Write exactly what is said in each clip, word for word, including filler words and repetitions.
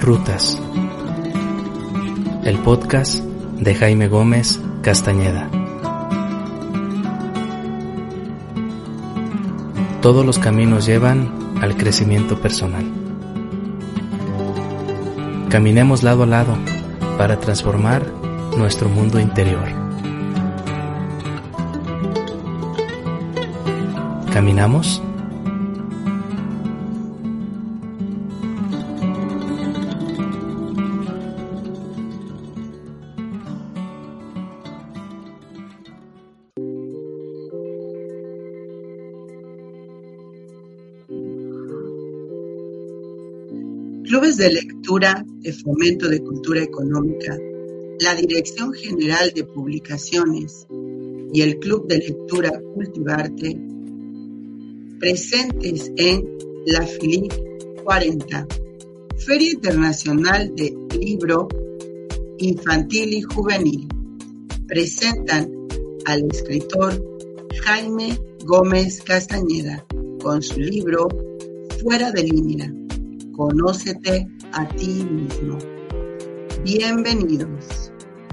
Rutas, el podcast de Jaime Gómez Castañeda. Todos los caminos llevan al crecimiento personal. Caminemos lado a lado para transformar nuestro mundo interior. ¿Caminamos? Clubes de lectura de fomento de cultura económica, la Dirección General de Publicaciones y el Club de Lectura Cultivarte, presentes en la FILIC cuarenta, Feria Internacional de Libro Infantil y Juvenil, presentan al escritor Jaime Gómez Castañeda con su libro Fuera de Línea. Conócete a ti mismo. Bienvenidos.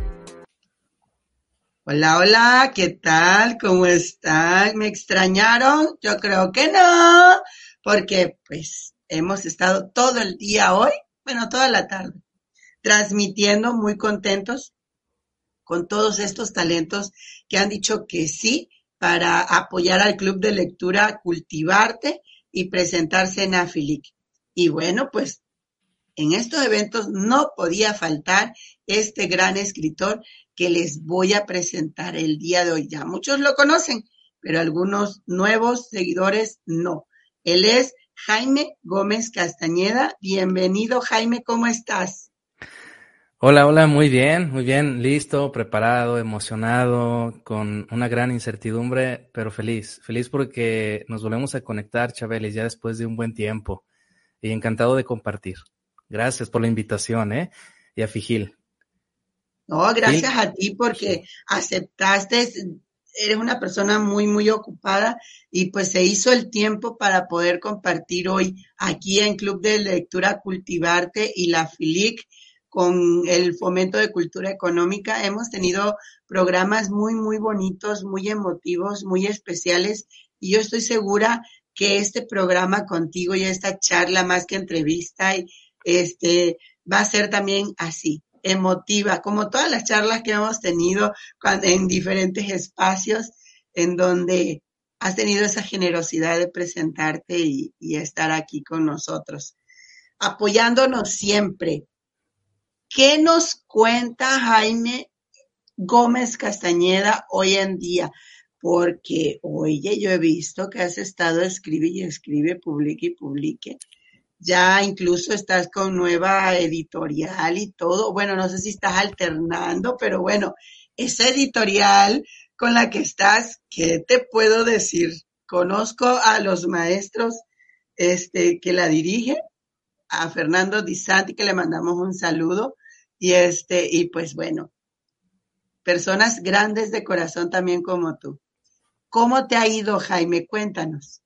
Hola, hola, ¿qué tal? ¿Cómo están? ¿Me extrañaron? Yo creo que no, porque pues hemos estado todo el día hoy, bueno, toda la tarde, transmitiendo muy contentos con todos estos talentos que han dicho que sí para apoyar al Club de Lectura Cultivarte y presentarse en AFILIC. Y bueno, pues en estos eventos no podía faltar este gran escritor que les voy a presentar el día de hoy. Ya muchos lo conocen, pero algunos nuevos seguidores no. Él es Jaime Gómez Castañeda. Bienvenido, Jaime, ¿cómo estás? Hola, hola, muy bien, muy bien, listo, preparado, emocionado, con una gran incertidumbre, pero feliz, feliz porque nos volvemos a conectar, Chabelis, ya después de un buen tiempo. Y encantado de compartir. Gracias por la invitación, ¿eh? Y a Fijil. No, gracias ¿Sí? a ti porque sí. aceptaste, eres una persona muy, muy ocupada y pues se hizo el tiempo para poder compartir hoy aquí en Club de Lectura Cultivarte y la FILIC con el fomento de cultura económica. Hemos tenido programas muy, muy bonitos, muy emotivos, muy especiales y yo estoy segura que este programa contigo y esta charla más que entrevista y este va a ser también así, emotiva, como todas las charlas que hemos tenido en diferentes espacios en donde has tenido esa generosidad de presentarte y, y estar aquí con nosotros, apoyándonos siempre. ¿Qué nos cuenta Jaime Gómez Castañeda hoy en día? Porque, oye, yo he visto que has estado escribe y escribe, publique y publique. Ya incluso estás con nueva editorial y todo. Bueno, no sé si estás alternando, pero bueno, esa editorial con la que estás, ¿qué te puedo decir? Conozco a los maestros este, que la dirigen, a Fernando Di Santi, que le mandamos un saludo, y este, y pues bueno, personas grandes de corazón también como tú. ¿Cómo te ha ido, Jaime? Cuéntanos.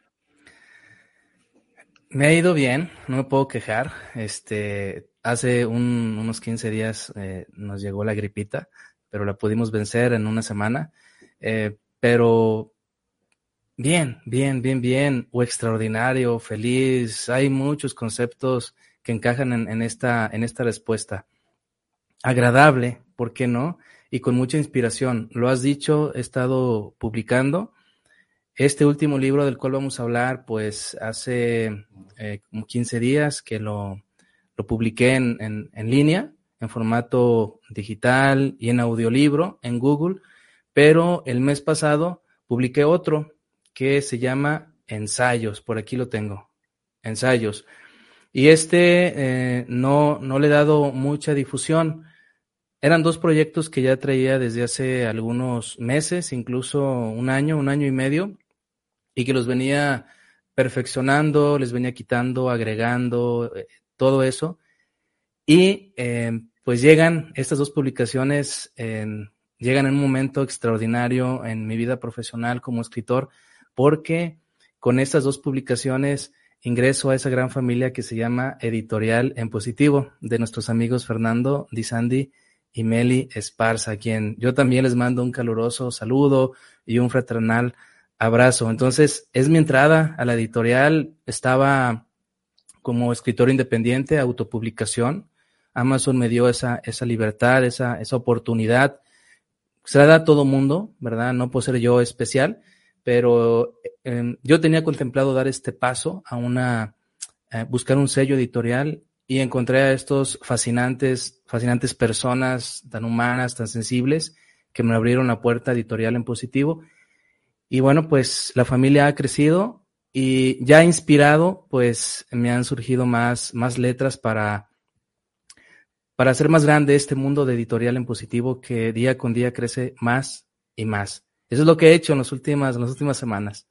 Me ha ido bien, no me puedo quejar. Este, hace un, unos quince días eh, nos llegó la gripita, pero la pudimos vencer en una semana. Eh, pero bien, bien, bien, bien, o extraordinario, feliz. Hay muchos conceptos que encajan en, en esta, en esta respuesta. Agradable, ¿por qué no? Y con mucha inspiración. Lo has dicho, he estado publicando. Este último libro del cual vamos a hablar, pues hace eh, como quince días que lo, lo publiqué en, en, en línea, en formato digital y en audiolibro en Google, pero el mes pasado publiqué otro que se llama Ensayos, por aquí lo tengo, Ensayos. Y este eh, no, no le he dado mucha difusión. Eran dos proyectos que ya traía desde hace algunos meses, incluso un año, un año y medio, y que los venía perfeccionando, les venía quitando, agregando, eh, todo eso. Y eh, pues llegan estas dos publicaciones, en, llegan en un momento extraordinario en mi vida profesional como escritor, porque con estas dos publicaciones ingreso a esa gran familia que se llama Editorial en Positivo, de nuestros amigos Fernando Di Sandy y Meli Esparza, a quien yo también les mando un caluroso saludo y un fraternal abrazo. Entonces, es mi entrada a la editorial. Estaba como escritor independiente, autopublicación. Amazon me dio esa, esa libertad, esa, esa oportunidad. Se la da a todo mundo, ¿verdad? No por ser yo especial, pero eh, yo tenía contemplado dar este paso a una, eh, buscar un sello editorial, y encontré a estos fascinantes, fascinantes personas tan humanas, tan sensibles, que me abrieron la puerta editorial en Positivo. Y bueno, pues la familia ha crecido, y ya inspirado, pues me han surgido más, más letras para, para hacer más grande este mundo de Editorial en Positivo, que día con día crece más y más. Eso es lo que he hecho en las últimas, en las últimas semanas.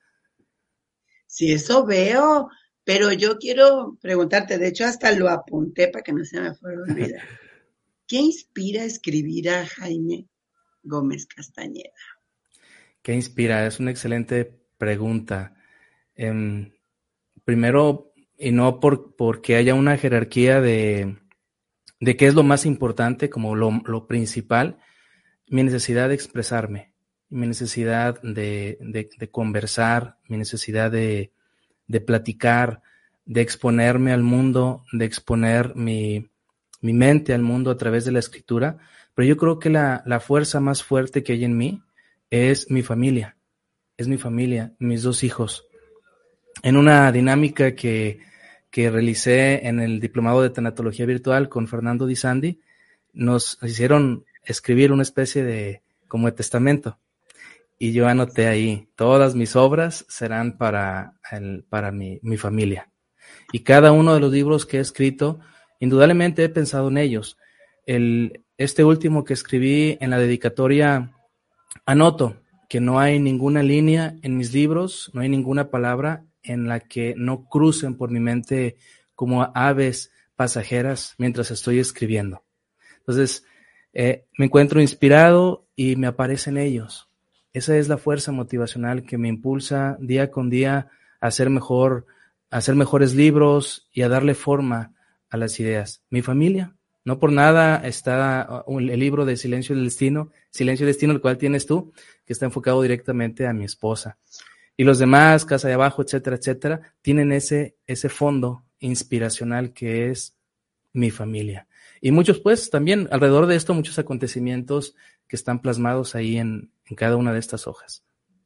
Sí, eso veo, pero yo quiero preguntarte, de hecho hasta lo apunté para que no se me fuera a olvidar. ¿Qué inspira a escribir a Jaime Gómez Castañeda? ¿Qué inspira? Es una excelente pregunta. Eh, primero, y no por porque haya una jerarquía de, de qué es lo más importante, como lo, lo principal, mi necesidad de expresarme, mi necesidad de, de, de conversar, mi necesidad de, de platicar, de exponerme al mundo, de exponer mi, mi mente al mundo a través de la escritura. Pero yo creo que la, la fuerza más fuerte que hay en mí es mi familia, es mi familia, mis dos hijos. En una dinámica que, que realicé en el Diplomado de Tanatología Virtual con Fernando Di Sandy, nos hicieron escribir una especie de, como de testamento. Y yo anoté ahí, todas mis obras serán para, el, para mi, mi familia. Y cada uno de los libros que he escrito, indudablemente he pensado en ellos. El, este último que escribí, en la dedicatoria, anoto que no hay ninguna línea en mis libros, no hay ninguna palabra en la que no crucen por mi mente como aves pasajeras mientras estoy escribiendo. Entonces, eh, me encuentro inspirado y me aparecen ellos. Esa es la fuerza motivacional que me impulsa día con día a hacer mejor, a hacer mejores libros y a darle forma a las ideas. Mi familia, no por nada está el libro de Silencio del Destino, Silencio del Destino, el cual tienes tú, que está enfocado directamente a mi esposa. Y los demás, Casa de Abajo, etcétera, etcétera, tienen ese, ese fondo inspiracional que es mi familia. Y muchos, pues, también alrededor de esto, muchos acontecimientos que están plasmados ahí en, en cada una de estas hojas.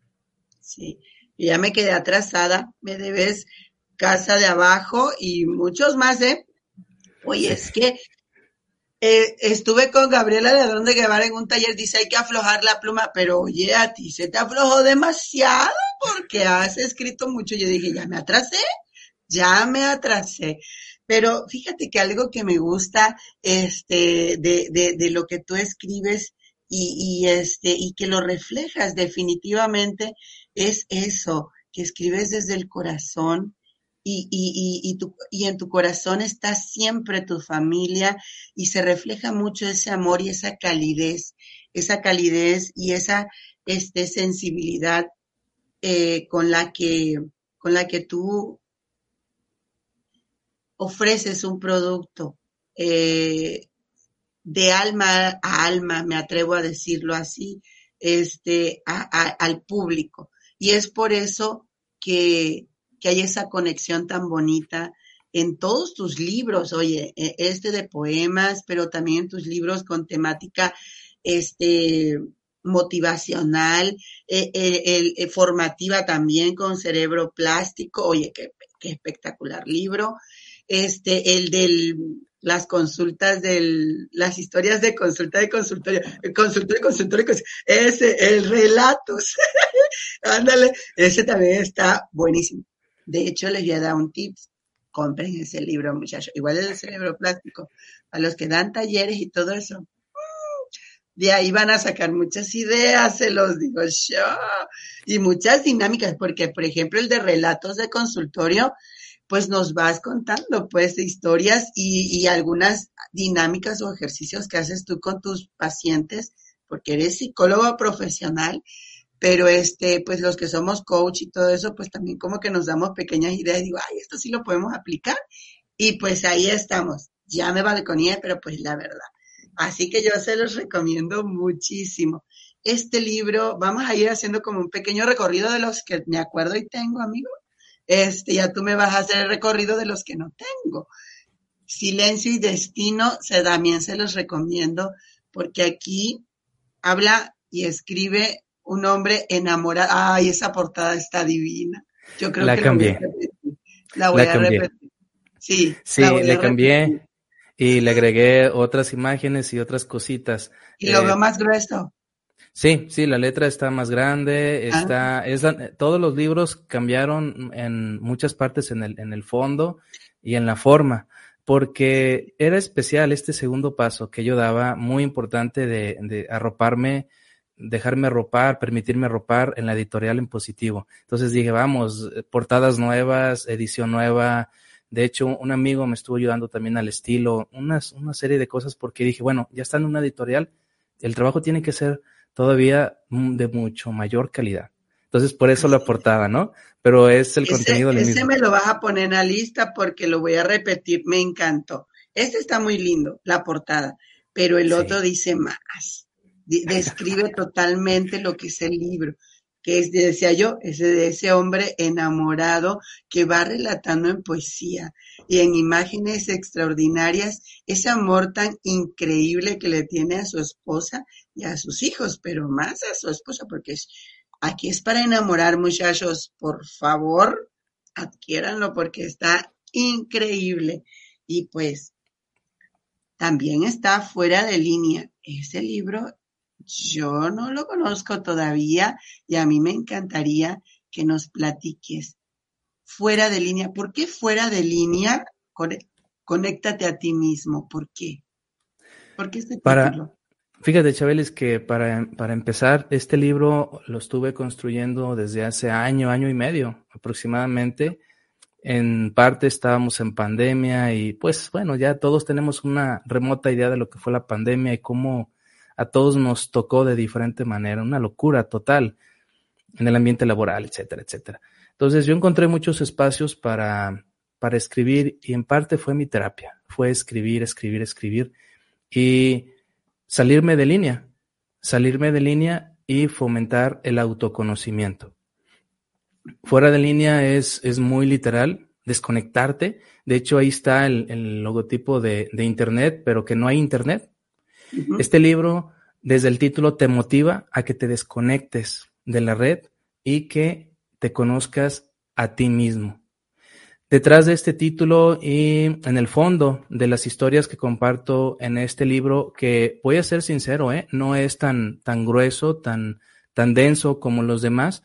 Sí, ya me quedé atrasada, me debes Casa de Abajo y muchos más, ¿eh? Oye, sí. Es que eh, estuve con Gabriela de Adón de Guevara en un taller, dice hay que aflojar la pluma, pero oye, a ti se te aflojó demasiado porque has escrito mucho. Yo dije, ya me atrasé, ya me atrasé. Pero fíjate que algo que me gusta este, de, de, de lo que tú escribes y, y, este, y que lo reflejas definitivamente es eso, que escribes desde el corazón y, y, y, y, tu, y en tu corazón está siempre tu familia y se refleja mucho ese amor y esa calidez, esa calidez y esa este, sensibilidad eh, con la que, con la que tú ofreces un producto eh, de alma a alma, me atrevo a decirlo así, este, a, a, al público. Y es por eso que, que hay esa conexión tan bonita en todos tus libros, oye, este de poemas, pero también en tus libros con temática este, motivacional, eh, eh, eh, formativa también con Cerebro Plástico, oye, qué, qué espectacular libro. Este, el del, las consultas del, las historias de consulta de consultorio, el consultorio, consultorio, ese, el relatos, ándale, ese también está buenísimo. De hecho, les voy a dar un tip, compren ese libro, muchachos, igual el Cerebro Plástico, a los que dan talleres y todo eso, de ahí van a sacar muchas ideas, se los digo yo, y muchas dinámicas, porque, por ejemplo, el de relatos de consultorio, pues nos vas contando, pues, historias y, y algunas dinámicas o ejercicios que haces tú con tus pacientes, porque eres psicólogo profesional, pero este, pues los que somos coach y todo eso, pues también como que nos damos pequeñas ideas y digo, ay, esto sí lo podemos aplicar. Y pues ahí estamos. Ya me balconeé, pero pues la verdad. Así que yo se los recomiendo muchísimo. Este libro, vamos a ir haciendo como un pequeño recorrido de los que me acuerdo y tengo, amigo. Este, ya tú me vas a hacer el recorrido de los que no tengo. Silencio y Destino, se, también se los recomiendo, porque aquí habla y escribe un hombre enamorado. Ay, esa portada está divina. Yo creo La que la voy a cambié. repetir. La voy La a cambié. repetir. Sí, la Sí, voy a le repetir. cambié y le agregué otras imágenes y otras cositas. Y lo veo Eh, más grueso. sí, sí, la letra está más grande, Ah, está, es la- todos los libros cambiaron en muchas partes en el, en el fondo y en la forma, porque era especial este segundo paso que yo daba, muy importante de, de arroparme, dejarme arropar, permitirme arropar en la editorial en positivo. Entonces dije, vamos, portadas nuevas, edición nueva. De hecho, un amigo me estuvo ayudando también al estilo, unas, una serie de cosas, porque dije, bueno, ya está en una editorial, el trabajo tiene que ser todavía de mucho mayor calidad. Entonces, por eso la así es. portada, ¿no? Pero es el Ese, contenido el ese mismo. me lo vas a poner en la lista porque lo voy a repetir. Me encantó. Este está muy lindo, la portada, pero el otro Sí, dice más. De- describe totalmente lo que es el libro, que es, decía yo, ese de ese hombre enamorado que va relatando en poesía y en imágenes extraordinarias ese amor tan increíble que le tiene a su esposa y a sus hijos, pero más a su esposa, porque es, aquí es para enamorar, muchachos, por favor, adquiéranlo porque está increíble. Y pues también está Fuera de Línea. Ese libro yo no lo conozco todavía y a mí me encantaría que nos platiques. Fuera de Línea. ¿Por qué Fuera de Línea? Cone- Conéctate a ti mismo. ¿Por qué? ¿Por qué este para, título? fíjate, Chabelis, que para, para empezar, este libro lo estuve construyendo desde hace año, año y medio aproximadamente. En parte estábamos en pandemia y pues bueno, ya todos tenemos una remota idea de lo que fue la pandemia y cómo a todos nos tocó de diferente manera, una locura total en el ambiente laboral, etcétera, etcétera. Entonces yo encontré muchos espacios para, para escribir y en parte fue mi terapia, fue escribir, escribir, escribir y salirme de línea, salirme de línea y fomentar el autoconocimiento. Fuera de línea es, es muy literal, desconectarte. De hecho, ahí está el, el logotipo de, de Internet, pero que no hay Internet. Ujú. Este libro, desde el título, te motiva a que te desconectes de la red y que te conozcas a ti mismo. Detrás de este título y en el fondo de las historias que comparto en este libro, que voy a ser sincero, ¿eh? No es tan, tan grueso, tan, tan denso como los demás,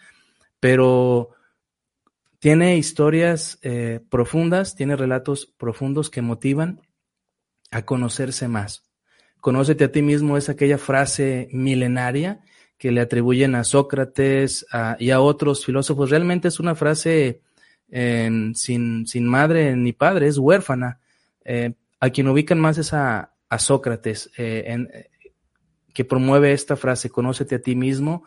pero tiene historias eh, profundas, tiene relatos profundos que motivan a conocerse más. Conócete a ti mismo es aquella frase milenaria que le atribuyen a Sócrates a, y a otros filósofos. Realmente es una frase eh, sin, sin madre ni padre, es huérfana. Eh, a quien ubican más es a, a Sócrates, eh, en, que promueve esta frase, conócete a ti mismo,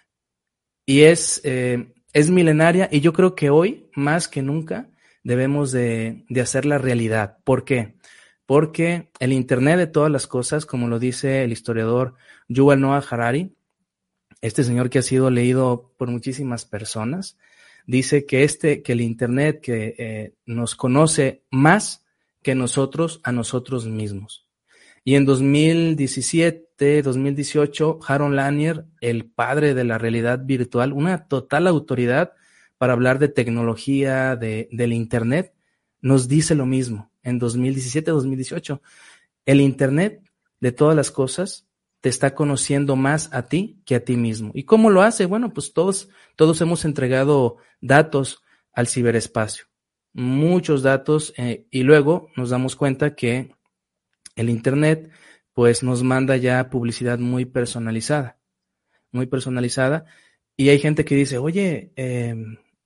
y es, eh, es milenaria y yo creo que hoy, más que nunca, debemos de, de hacerla realidad. ¿Por qué? Porque el Internet de todas las cosas, como lo dice el historiador Yuval Noah Harari, este señor que ha sido leído por muchísimas personas, dice que, este, que el Internet que eh, nos conoce más que nosotros a nosotros mismos. Y en dos mil diecisiete, dos mil dieciocho, Jaron Lanier, el padre de la realidad virtual, una total autoridad para hablar de tecnología, de, del Internet, nos dice lo mismo. En dos mil diecisiete, dos mil dieciocho, el Internet de todas las cosas te está conociendo más a ti que a ti mismo. ¿Y cómo lo hace? Bueno, pues todos, todos hemos entregado datos al ciberespacio, muchos datos, eh, y luego nos damos cuenta que el Internet pues nos manda ya publicidad muy personalizada, muy personalizada, y hay gente que dice, oye, eh,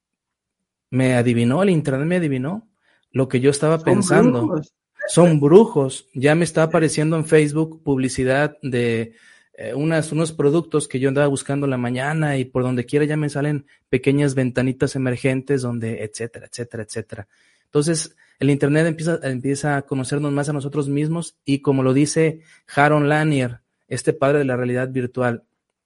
me adivinó, el Internet me adivinó lo que yo estaba Son pensando. brujos. Son brujos, ya me está apareciendo en Facebook publicidad de eh, unas, unos productos que yo andaba buscando en la mañana y por donde quiera ya me salen pequeñas ventanitas emergentes donde, etcétera, etcétera, etcétera. Entonces, el Internet empieza, empieza a conocernos más a nosotros mismos y como lo dice Jaron Lanier, este padre de la realidad virtual,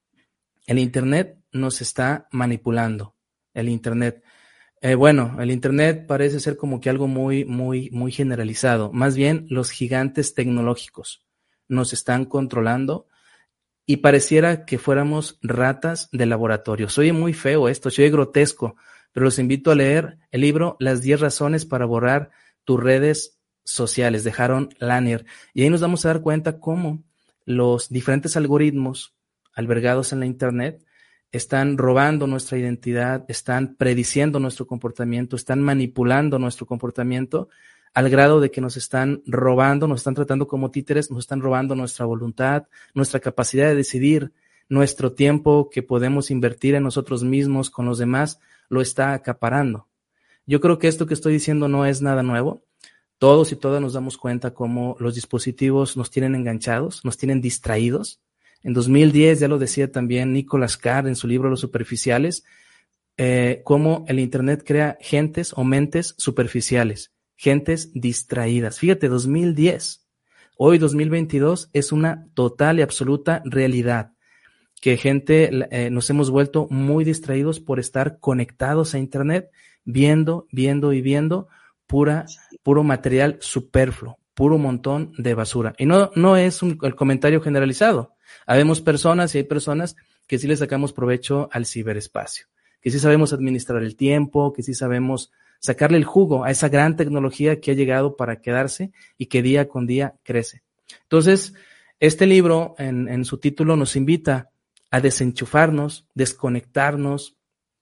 el Internet nos está manipulando. El Internet. Eh, bueno, el Internet parece ser como que algo muy, muy, muy generalizado. Más bien, los gigantes tecnológicos nos están controlando y pareciera que fuéramos ratas de laboratorio. Se oye muy feo esto, se oye grotesco, pero los invito a leer el libro Las diez razones para borrar tus redes sociales de Jaron Lanier. Y ahí nos vamos a dar cuenta cómo los diferentes algoritmos albergados en la Internet están robando nuestra identidad, están prediciendo nuestro comportamiento, están manipulando nuestro comportamiento al grado de que nos están robando, nos están tratando como títeres, nos están robando nuestra voluntad, nuestra capacidad de decidir, nuestro tiempo que podemos invertir en nosotros mismos, con los demás, lo está acaparando. Yo creo que esto que estoy diciendo no es nada nuevo. Todos y todas nos damos cuenta cómo los dispositivos nos tienen enganchados, nos tienen distraídos. En dos mil diez, ya lo decía también Nicholas Carr en su libro Los Superficiales, eh, cómo el Internet crea gentes o mentes superficiales, gentes distraídas. Fíjate, dos mil diez. Hoy, dos mil veintidós, es una total y absoluta realidad que gente eh, nos hemos vuelto muy distraídos por estar conectados a Internet, viendo, viendo y viendo pura, puro material superfluo, puro montón de basura. Y no, no es un, el comentario generalizado. Habemos personas y hay personas que sí le sacamos provecho al ciberespacio, que sí sabemos administrar el tiempo, que sí sabemos sacarle el jugo a esa gran tecnología que ha llegado para quedarse y que día con día crece. Entonces, este libro en, en su título nos invita a desenchufarnos, desconectarnos,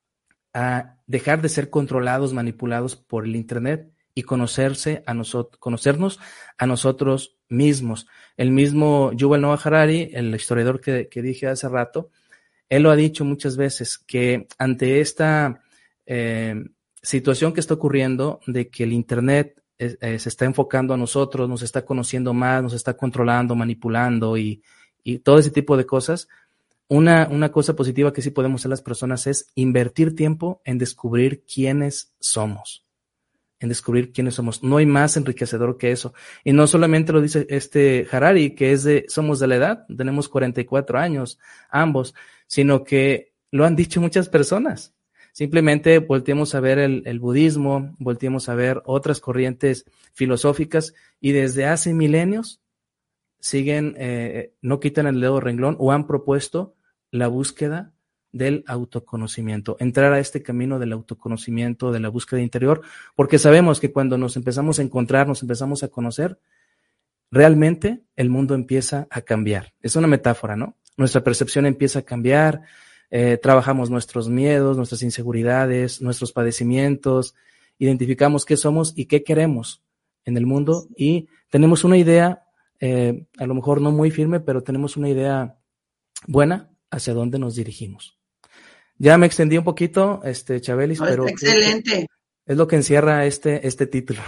a dejar de ser controlados, manipulados por el Internet y conocerse a nosotros, conocernos a nosotros mismos. El mismo Yuval Noah Harari, el historiador que, que dije hace rato, él lo ha dicho muchas veces, que ante esta eh, situación que está ocurriendo de que el Internet eh, eh, se está enfocando a nosotros, nos está conociendo más, nos está controlando, manipulando y, y todo ese tipo de cosas, una, una cosa positiva que sí podemos hacer las personas es invertir tiempo en descubrir quiénes somos. en descubrir quiénes somos. No hay más enriquecedor que eso. Y no solamente lo dice este Harari, que es de, somos de la edad, tenemos cuarenta y cuatro años, ambos, sino que lo han dicho muchas personas. Simplemente volteemos a ver el, el budismo, volteemos a ver otras corrientes filosóficas y desde hace milenios siguen, eh, no quitan el dedo renglón o han propuesto la búsqueda del autoconocimiento, entrar a este camino del autoconocimiento, de la búsqueda interior, porque sabemos que cuando nos empezamos a encontrar, nos empezamos a conocer, realmente el mundo empieza a cambiar. Es una metáfora, ¿no? Nuestra percepción empieza a cambiar, eh, trabajamos nuestros miedos, nuestras inseguridades, nuestros padecimientos, identificamos qué somos y qué queremos en el mundo y tenemos una idea, eh, a lo mejor no muy firme, pero tenemos una idea buena hacia dónde nos dirigimos. Ya me extendí un poquito, este Chabelis, no, pero excelente. Es lo que encierra este, este título.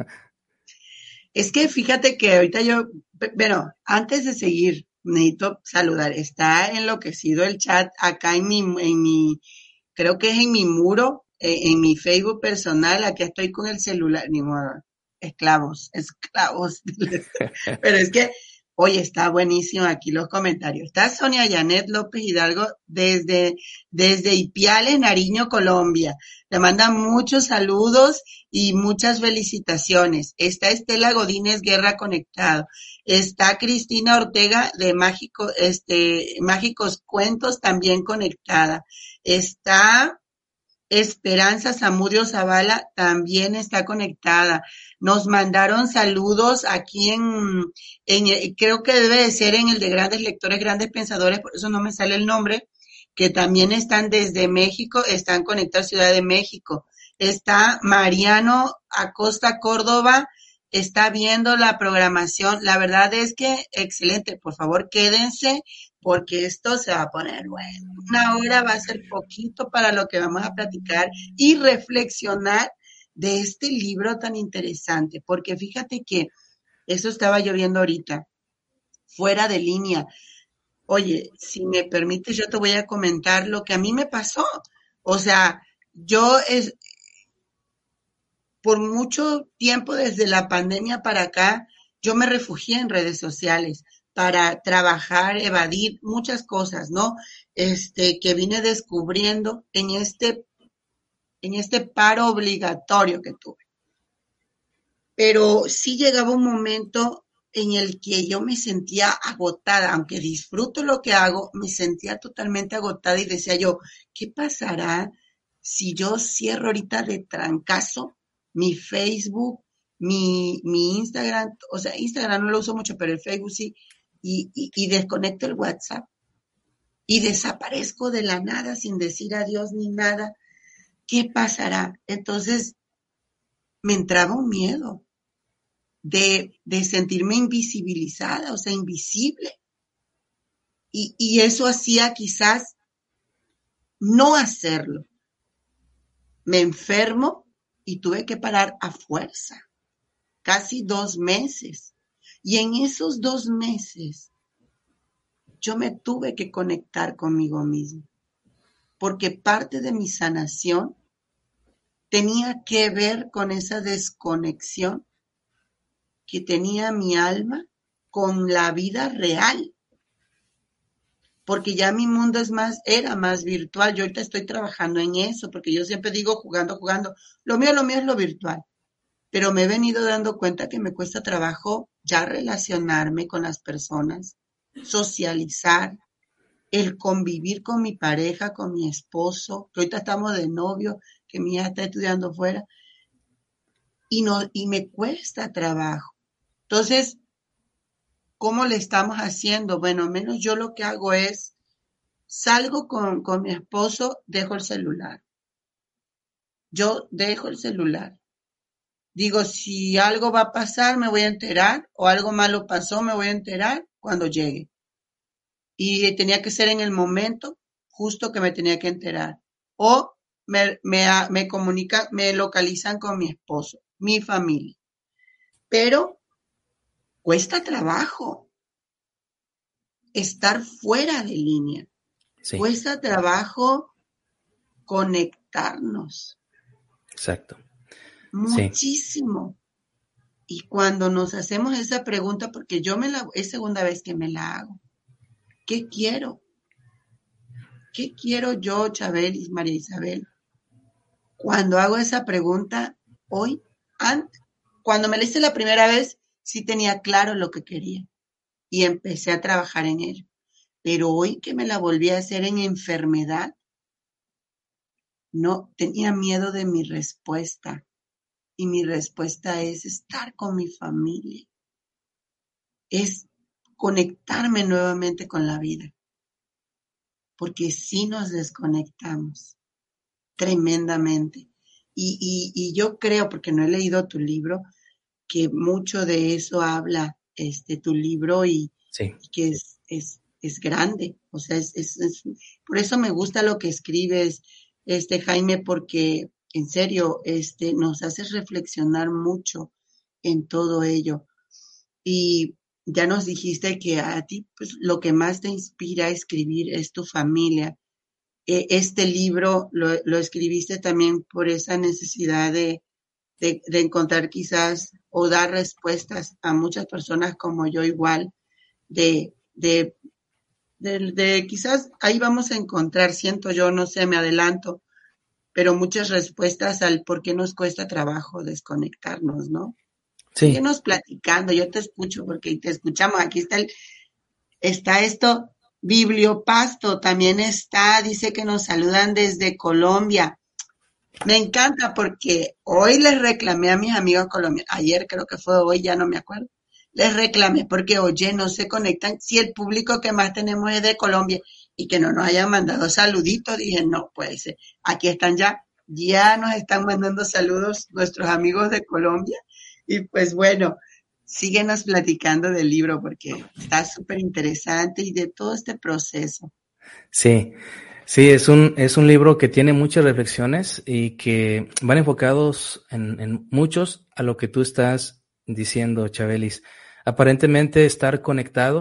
Es que fíjate que ahorita yo, bueno, antes de seguir, necesito saludar. Está enloquecido el chat acá en mi, en mi, creo que es en mi muro, eh, en mi Facebook personal. Aquí estoy con el celular, ni modo, esclavos, esclavos. Pero es que, oye, está buenísimo aquí los comentarios. Está Sonia Janet López Hidalgo desde, desde Ipiales, Nariño, Colombia. Le manda muchos saludos y muchas felicitaciones. Está Estela Godínez Guerra conectado. Está Cristina Ortega de Mágico, este, Mágicos Cuentos también conectada. Está Esperanza Zamudio Zavala también está conectada. Nos mandaron saludos aquí en, en, creo que debe de ser en el de Grandes Lectores, Grandes Pensadores, por eso no me sale el nombre, que también están desde México, están conectados Ciudad de México. Está Mariano Acosta Córdoba, está viendo la programación. La verdad es que excelente, por favor quédense, porque esto se va a poner bueno. Una hora va a ser poquito para lo que vamos a platicar y reflexionar de este libro tan interesante, porque fíjate que eso estaba yo viendo ahorita, fuera de línea. Oye, si me permites, yo te voy a comentar lo que a mí me pasó. O sea, yo es, por mucho tiempo desde la pandemia para acá, yo me refugié en redes sociales para trabajar, evadir muchas cosas, ¿no? Este, que vine descubriendo en este, en este paro obligatorio que tuve. Pero sí llegaba un momento en el que yo me sentía agotada, aunque disfruto lo que hago, me sentía totalmente agotada y decía yo, ¿qué pasará si yo cierro ahorita de trancazo mi Facebook, mi, mi Instagram? O sea, Instagram no lo uso mucho, pero el Facebook sí, y, y, y desconecto el WhatsApp y desaparezco de la nada sin decir adiós ni nada. ¿Qué pasará? Entonces me entraba un miedo de, de sentirme invisibilizada, o sea, invisible. Y, y eso hacía quizás no hacerlo. Me enfermo y tuve que parar a fuerza, casi dos meses. Y en esos dos meses yo me tuve que conectar conmigo mismo, porque parte de mi sanación tenía que ver con esa desconexión que tenía mi alma con la vida real. Porque ya mi mundo es más, era más virtual. Yo ahorita estoy trabajando en eso, porque yo siempre digo jugando, jugando. Lo mío, lo mío es lo virtual. Pero me he venido dando cuenta que me cuesta trabajo ya relacionarme con las personas, socializar, el convivir con mi pareja, con mi esposo, que ahorita estamos de novio, que mi hija está estudiando fuera, y no, y me cuesta trabajo. Entonces, ¿cómo le estamos haciendo? Bueno, al menos yo lo que hago es salgo con, con mi esposo, dejo el celular. Yo dejo el celular. Digo, si algo va a pasar, me voy a enterar, o algo malo pasó, me voy a enterar cuando llegue. Y tenía que ser en el momento justo que me tenía que enterar. O me, me, me comunican, me localizan con mi esposo, mi familia. Pero cuesta trabajo estar fuera de línea. Sí, Cuesta trabajo conectarnos. exacto. Sí, Muchísimo. Y cuando nos hacemos esa pregunta, porque yo me la, es segunda vez que me la hago, ¿qué quiero? ¿Qué quiero yo, Chabel y María Isabel? Cuando hago esa pregunta, hoy, antes, cuando me la hice la primera vez, sí tenía claro lo que quería y empecé a trabajar en ello. Pero hoy que me la volví a hacer en enfermedad, no tenía miedo de mi respuesta. Y mi respuesta es estar con mi familia, es conectarme nuevamente con la vida, porque si nos desconectamos tremendamente. Y, y, y yo creo, porque no he leído tu libro, que mucho de eso habla este tu libro y, sí, y que es, es, es grande. O sea, es, es, es, por eso me gusta lo que escribes, este Jaime, porque en serio, este, nos haces reflexionar mucho en todo ello. Y ya nos dijiste que a ti pues, lo que más te inspira a escribir es tu familia. Eh, este libro lo, lo, escribiste también por esa necesidad de, de, de encontrar quizás o dar respuestas a muchas personas como yo igual, de, de, de, de quizás ahí vamos a encontrar, siento yo, no sé, me adelanto, pero muchas respuestas al por qué nos cuesta trabajo desconectarnos, ¿no? sí. Síguenos platicando, yo te escucho porque te escuchamos. Aquí está el, está esto, Bibliopasto también está, dice que nos saludan desde Colombia. Me encanta porque hoy les reclamé a mis amigos colombianos, ayer creo que fue hoy, ya no me acuerdo, les reclamé porque, oye, no se conectan, si el público que más tenemos es de Colombia y que no nos hayan mandado saluditos, dije, no puede ser, aquí están ya, ya nos están mandando saludos nuestros amigos de Colombia. Y pues bueno, síguenos platicando del libro porque está súper interesante y de todo este proceso. Sí, sí, es un, es un libro que tiene muchas reflexiones y que van enfocados en, en muchos a lo que tú estás diciendo, Chabelis. Aparentemente estar conectados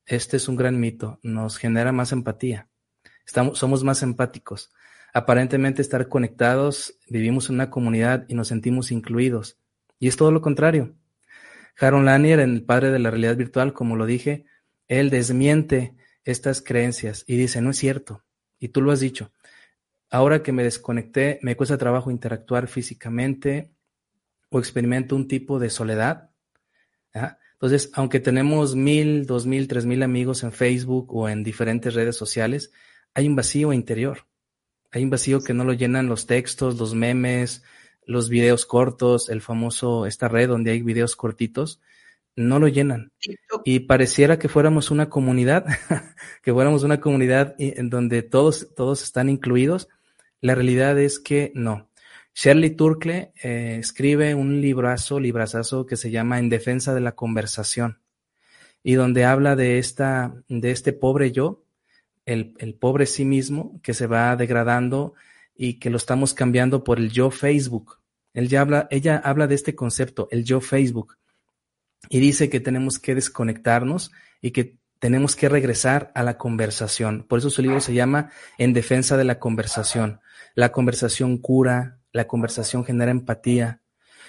este es un gran mito, nos genera más empatía. Estamos, somos más empáticos. Aparentemente estar conectados, vivimos en una comunidad y nos sentimos incluidos. Y es todo lo contrario. Jaron Lanier, el padre de la realidad virtual, como lo dije, él desmiente estas creencias y dice, no es cierto. Y tú lo has dicho. Ahora que me desconecté, me cuesta trabajo interactuar físicamente o experimento un tipo de soledad. ¿Ah? Entonces, aunque tenemos mil, dos mil, tres mil amigos en Facebook o en diferentes redes sociales, hay un vacío interior. Hay un vacío que no lo llenan los textos, los memes, los videos cortos, el famoso, esta red donde hay videos cortitos, no lo llenan. Y pareciera que fuéramos una comunidad, que fuéramos una comunidad en donde todos, todos están incluidos. La realidad es que no. Shirley Turkle eh, escribe un librazo, librazazo que se llama En defensa de la conversación, y donde habla de esta, de este pobre yo, el, el pobre sí mismo, que se va degradando y que lo estamos cambiando por el yo Facebook. Él ya habla, ella habla de este concepto, el yo Facebook, y dice que tenemos que desconectarnos y que tenemos que regresar a la conversación. Por eso su libro se llama En defensa de la conversación. La conversación cura, la conversación genera empatía.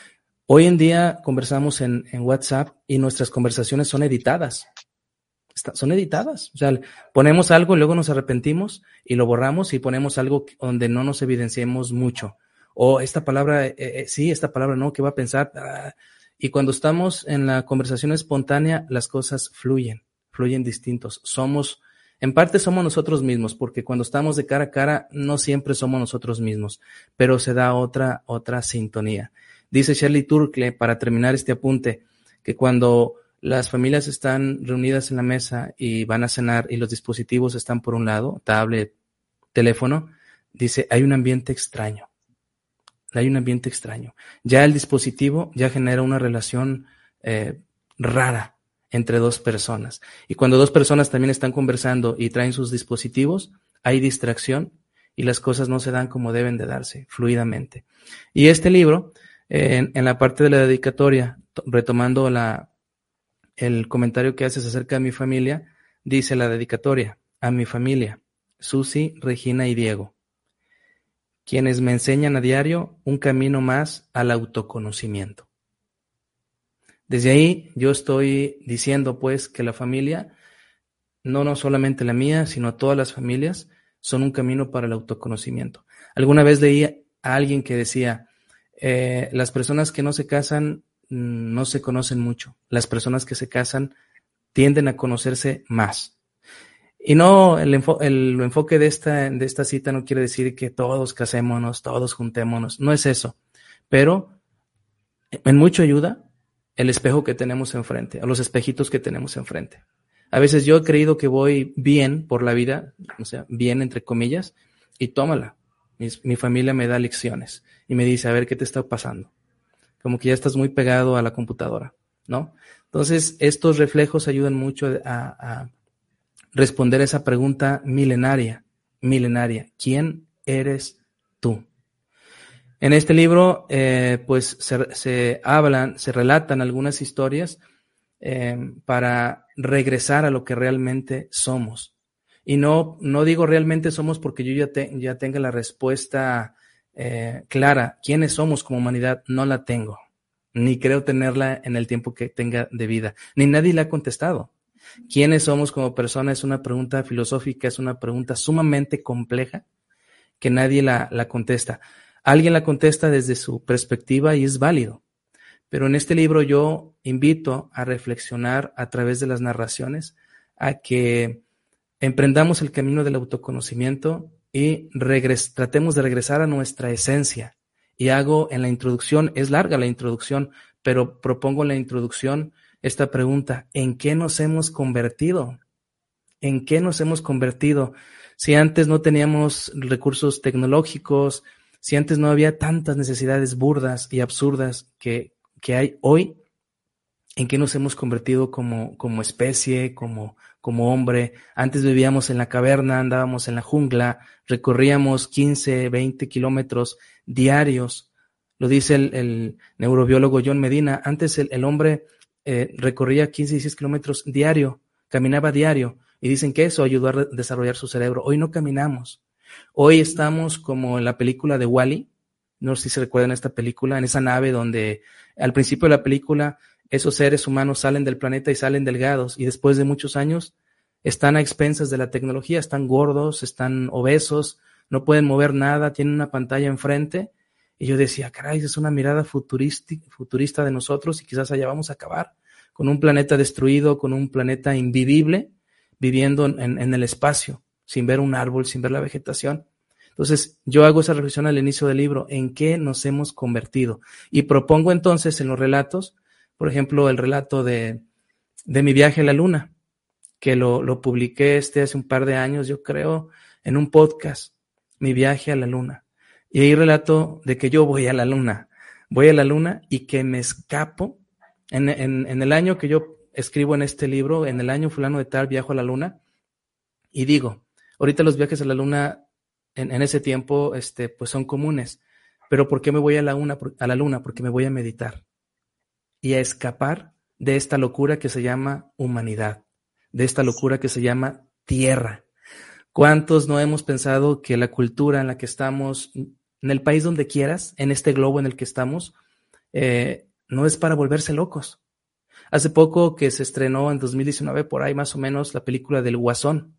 Hoy en día conversamos en, en WhatsApp y nuestras conversaciones son editadas. Está, son editadas. O sea, ponemos algo y luego nos arrepentimos y lo borramos y ponemos algo donde no nos evidenciemos mucho. O esta palabra, eh, eh, sí, esta palabra no, ¿qué va a pensar? Ah. Y cuando estamos en la conversación espontánea, las cosas fluyen, fluyen distintos. Somos, en parte somos nosotros mismos, porque cuando estamos de cara a cara, no siempre somos nosotros mismos, pero se da otra, otra sintonía. Dice Shirley Turkle, para terminar este apunte, que cuando las familias están reunidas en la mesa y van a cenar y los dispositivos están por un lado, tablet, teléfono, dice, hay un ambiente extraño. Hay un ambiente extraño. Ya el dispositivo ya genera una relación eh, rara entre dos personas. Y cuando dos personas también están conversando y traen sus dispositivos, hay distracción y las cosas no se dan como deben de darse, fluidamente. Y este libro, eh, en, en la parte de la dedicatoria, retomando la, el comentario que haces acerca de mi familia, dice la dedicatoria, a mi familia, Susi, Regina y Diego, quienes me enseñan a diario un camino más al autoconocimiento. Desde ahí yo estoy diciendo pues que la familia, no, no solamente la mía, sino todas las familias, son un camino para el autoconocimiento. Alguna vez leí a alguien que decía, eh, las personas que no se casan no se conocen mucho, las personas que se casan tienden a conocerse más. Y no, el, enfo- el enfoque de esta, de esta cita no quiere decir que todos casémonos, todos juntémonos, no es eso, pero en mucho ayuda el espejo que tenemos enfrente, a los espejitos que tenemos enfrente. A veces yo he creído que voy bien por la vida, o sea, bien entre comillas, y tómala. Mi, mi familia me da lecciones y me dice, a ver, ¿qué te está pasando? Como que ya estás muy pegado a la computadora, ¿no? Entonces, estos reflejos ayudan mucho a, a responder esa pregunta milenaria, milenaria. ¿Quién eres tú? En este libro, eh, pues se, se hablan, se relatan algunas historias eh, para regresar a lo que realmente somos. Y no, no digo realmente somos porque yo ya, te, ya tenga la respuesta eh, clara. ¿Quiénes somos como humanidad? No la tengo. Ni creo tenerla en el tiempo que tenga de vida. Ni nadie la ha contestado. ¿Quiénes somos como personas? Es una pregunta filosófica, es una pregunta sumamente compleja que nadie la, la contesta. Alguien la contesta desde su perspectiva y es válido. Pero en este libro yo invito a reflexionar a través de las narraciones a que emprendamos el camino del autoconocimiento y regres- tratemos de regresar a nuestra esencia. Y hago en la introducción, es larga la introducción, pero propongo en la introducción esta pregunta, ¿en qué nos hemos convertido? ¿En qué nos hemos convertido? Si antes no teníamos recursos tecnológicos, si antes no había tantas necesidades burdas y absurdas que, que hay hoy, ¿en qué nos hemos convertido como, como especie, como, como hombre? Antes vivíamos en la caverna, andábamos en la jungla, recorríamos quince, veinte kilómetros diarios. Lo dice el, el neurobiólogo John Medina. Antes el, el hombre eh, recorría quince, dieciséis kilómetros diario caminaba diario, y dicen que eso ayudó a desarrollar su cerebro. Hoy no caminamos. Hoy estamos como en la película de Wall-E, no sé si se recuerdan esta película, en esa nave donde al principio de la película esos seres humanos salen del planeta y salen delgados, y después de muchos años están a expensas de la tecnología, están gordos, están obesos, no pueden mover nada, tienen una pantalla enfrente. Y yo decía, caray, es una mirada futurista de nosotros y quizás allá vamos a acabar con un planeta destruido, con un planeta invivible, viviendo en, en el espacio, sin ver un árbol, sin ver la vegetación. Entonces, yo hago esa reflexión al inicio del libro, ¿en qué nos hemos convertido? Y propongo entonces en los relatos, por ejemplo, el relato de, de mi viaje a la luna, que lo, lo publiqué este hace un par de años, yo creo, en un podcast, mi viaje a la luna. Y ahí relato de que yo voy a la luna, voy a la luna y que me escapo. En, en, en el año que yo escribo en este libro, en el año fulano de tal, viajo a la luna y digo, ahorita los viajes a la luna en, en ese tiempo este, pues son comunes, pero ¿por qué me voy a la, una, a la luna? Porque me voy a meditar y a escapar de esta locura que se llama humanidad, de esta locura que se llama tierra. ¿Cuántos no hemos pensado que la cultura en la que estamos, en el país donde quieras, en este globo en el que estamos, eh, no es para volverse locos? Hace poco que se estrenó en dos mil diecinueve, por ahí más o menos, la película del Guasón.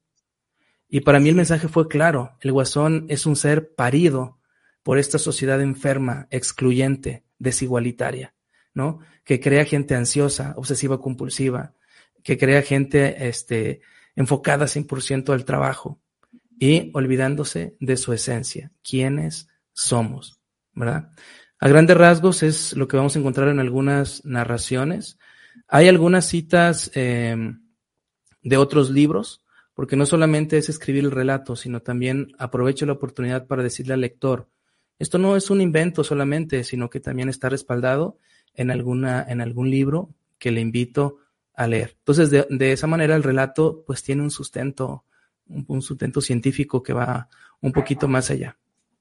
Y para mí el mensaje fue claro. El Guasón es un ser parido por esta sociedad enferma, excluyente, desigualitaria, ¿no? Que crea gente ansiosa, obsesiva, compulsiva, que crea gente este, enfocada cien por ciento al trabajo y olvidándose de su esencia, quiénes somos, ¿verdad? A grandes rasgos es lo que vamos a encontrar en algunas narraciones. Hay algunas citas eh, de otros libros, porque no solamente es escribir el relato, sino también aprovecho la oportunidad para decirle al lector, esto no es un invento solamente, sino que también está respaldado en, alguna, en algún libro que le invito a leer. Entonces, de, de esa manera el relato pues tiene un sustento, un, un sustento científico que va un poquito más allá.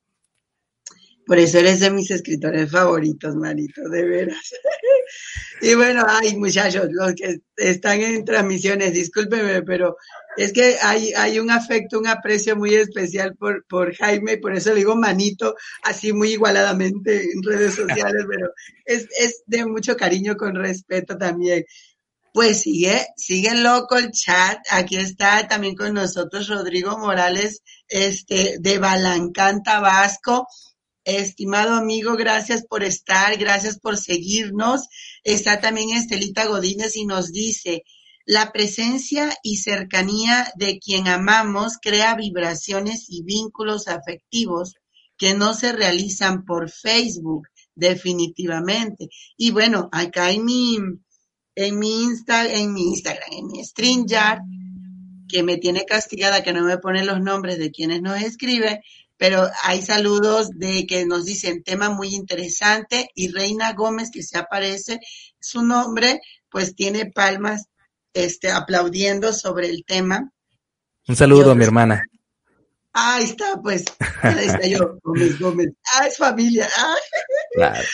Por eso eres de mis escritores favoritos, Marito, de veras. Y bueno, ay, muchachos, los que están en transmisiones, discúlpenme, pero es que hay, hay un afecto, un aprecio muy especial por, por Jaime, y por eso le digo Manito, así muy igualadamente en redes sociales, pero es, es de mucho cariño, con respeto también. Pues sigue, sigue loco el chat. Aquí está también con nosotros Rodrigo Morales, este, de Balancán, Tabasco. Estimado amigo, gracias por estar, gracias por seguirnos. Está también Estelita Godínez y nos dice, la presencia y cercanía de quien amamos crea vibraciones y vínculos afectivos que no se realizan por Facebook, definitivamente. Y bueno, acá en mi, en mi Insta, en mi Instagram, en mi StreamYard, que me tiene castigada que no me pone los nombres de quienes nos escriben, pero hay saludos de que nos dicen tema muy interesante, y Reina Gómez, que se aparece, su nombre, pues tiene palmas este, aplaudiendo sobre el tema. Un saludo a mi hermana. Ahí está, pues, ahí está yo, Gómez, Gómez. Ah, es familia. Ah. Claro.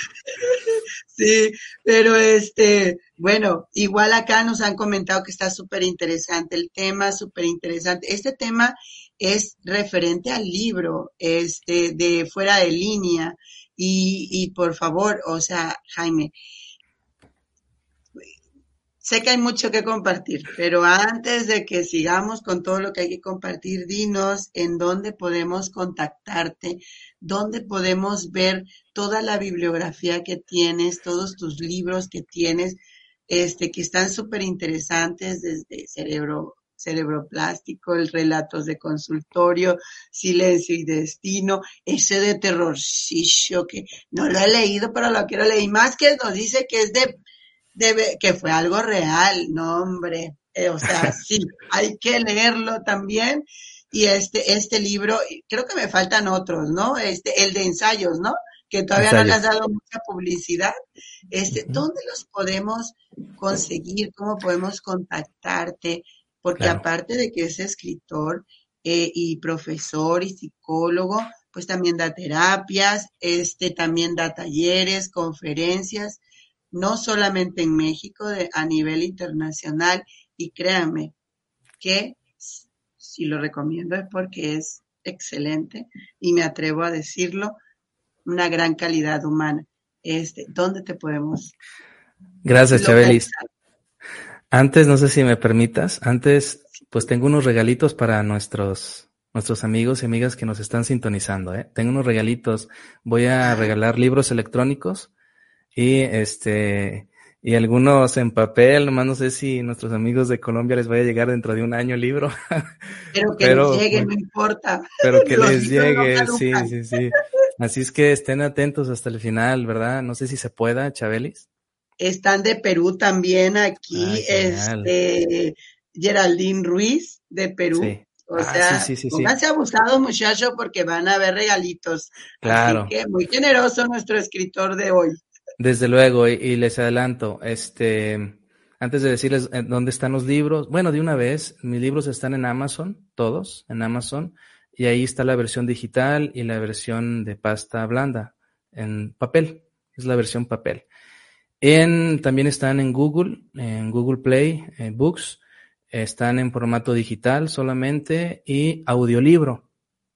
Sí, pero este, bueno, igual acá nos han comentado que está súper interesante el tema, súper interesante. Este tema es referente al libro, este, de Fuera de Línea, y, y por favor, o sea, Jaime, sé que hay mucho que compartir, pero antes de que sigamos con todo lo que hay que compartir, dinos en dónde podemos contactarte, dónde podemos ver toda la bibliografía que tienes, todos tus libros que tienes, este, que están súper interesantes, desde Cerebro, Cerebroplástico, el Relatos de Consultorio, Silencio y Destino, ese de terrorcillo que no lo he leído, pero lo quiero leer, y más que nos dice que es de Debe, que fue algo real, no hombre, eh, o sea, sí, hay que leerlo también. Y este, este libro, creo que me faltan otros, ¿no? Este, el de ensayos, ¿no? Que todavía Ensayos. No le has dado mucha publicidad. Este, uh-huh. ¿Dónde los podemos conseguir? ¿Cómo podemos contactarte? Porque claro. Aparte de que es escritor eh, y profesor y psicólogo, pues también da terapias, este, también da talleres, conferencias, no solamente en México, de, a nivel internacional, y créanme, que si lo recomiendo es porque es excelente y me atrevo a decirlo, una gran calidad humana. Este, ¿dónde te podemos Gracias, Chabelis. localizar? Antes, no sé si me permitas, antes, pues tengo unos regalitos para nuestros, nuestros amigos y amigas que nos están sintonizando, ¿eh? Tengo unos regalitos. Voy a regalar libros electrónicos y este, y algunos en papel. Nomás no sé si nuestros amigos de Colombia les vaya a llegar dentro de un año el libro. Pero que les Pero, llegue, no importa. pero que Los les libros no llegue, sí, caducan. sí, sí. Así es que estén atentos hasta el final, ¿verdad? No sé si se pueda, Chabelis. Están de Perú también aquí, Ay, genial. este, Geraldine Ruiz de Perú. Sí. O Ah, sí, sea, sí, sí, sí. pónganse abusados, muchachos, porque van a haber regalitos. Así Claro. que muy generoso nuestro escritor de hoy. Desde luego, y, y les adelanto, este, antes de decirles eh, dónde están los libros, bueno, de una vez, mis libros están en Amazon, todos en Amazon, y ahí está la versión digital y la versión de pasta blanda, en papel, es la versión papel. En, también están en Google, en Google Play, eh, Books, están en formato digital solamente y audiolibro.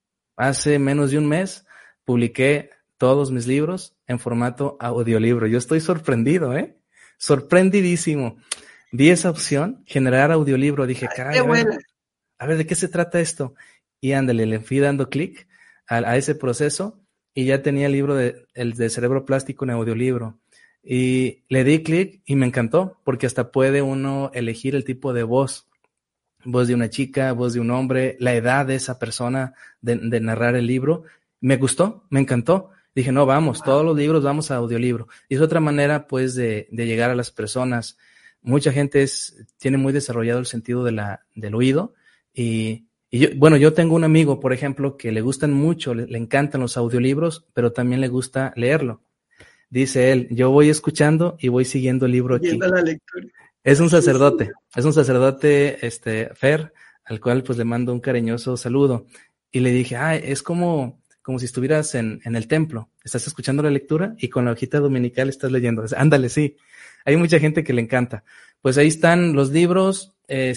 Hace menos de un mes publiqué todos mis libros en formato audiolibro. Yo estoy sorprendido, ¿eh? Sorprendidísimo. Vi esa opción, generar audiolibro. Dije, Ay, qué caray, a ver, buena. a ver, ¿de qué se trata esto? Y ándale, le fui dando clic a, a ese proceso y ya tenía el libro de, el de Cerebro Plástico en audiolibro. Y le di clic y me encantó, porque hasta puede uno elegir el tipo de voz. Voz de una chica, voz de un hombre, la edad de esa persona de, de narrar el libro. Me gustó, me encantó. Dije, no, vamos, todos los libros vamos a audiolibro. Y es otra manera, pues, de, de llegar a las personas. Mucha gente es, tiene muy desarrollado el sentido de la, del oído. Y, y yo, bueno, yo tengo un amigo, por ejemplo, que le gustan mucho, le, le encantan los audiolibros, pero también le gusta leerlo. Dice él, yo voy escuchando y voy siguiendo el libro aquí. Siguiendo la lectura. Es un Sí, sí. sacerdote, es un sacerdote, este, Fer, al cual pues le mando un cariñoso saludo. Y le dije, ah, es como, como si estuvieras en, en el templo, estás escuchando la lectura y con la hojita dominical estás leyendo. Ándale, sí. Hay mucha gente que le encanta. Pues ahí están los libros,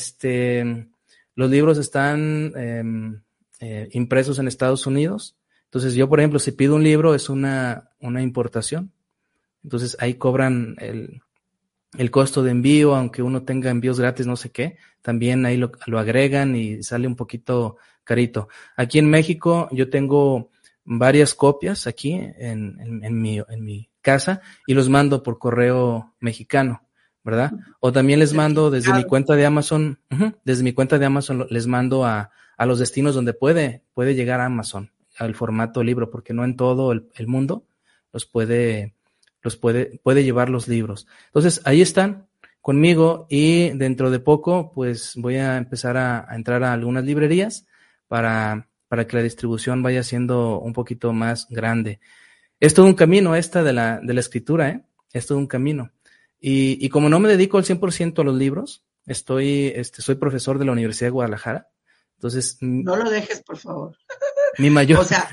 este, los libros están eh, eh, impresos en Estados Unidos. Entonces yo, por ejemplo, si pido un libro es una, una importación. Entonces ahí cobran el, el costo de envío, aunque uno tenga envíos gratis, no sé qué, también ahí lo, lo agregan y sale un poquito carito. Aquí en México yo tengo varias copias aquí en, en, en, mi, en mi casa y los mando por correo mexicano, ¿verdad? O también les mando desde mi cuenta de Amazon, uh-huh, desde mi cuenta de Amazon les mando a, a los destinos donde puede, puede llegar a Amazon, al formato libro, porque no en todo el, el mundo los puede los puede, puede llevar los libros. Entonces, ahí están conmigo y dentro de poco, pues voy a empezar a, a entrar a algunas librerías para, para que la distribución vaya siendo un poquito más grande. Es todo un camino esta de la, de la escritura, ¿eh? Es todo un camino. Y, y como no me dedico al cien por ciento a los libros, estoy, este, soy profesor de la Universidad de Guadalajara. Entonces, no lo dejes, por favor. Mi mayor... O sea,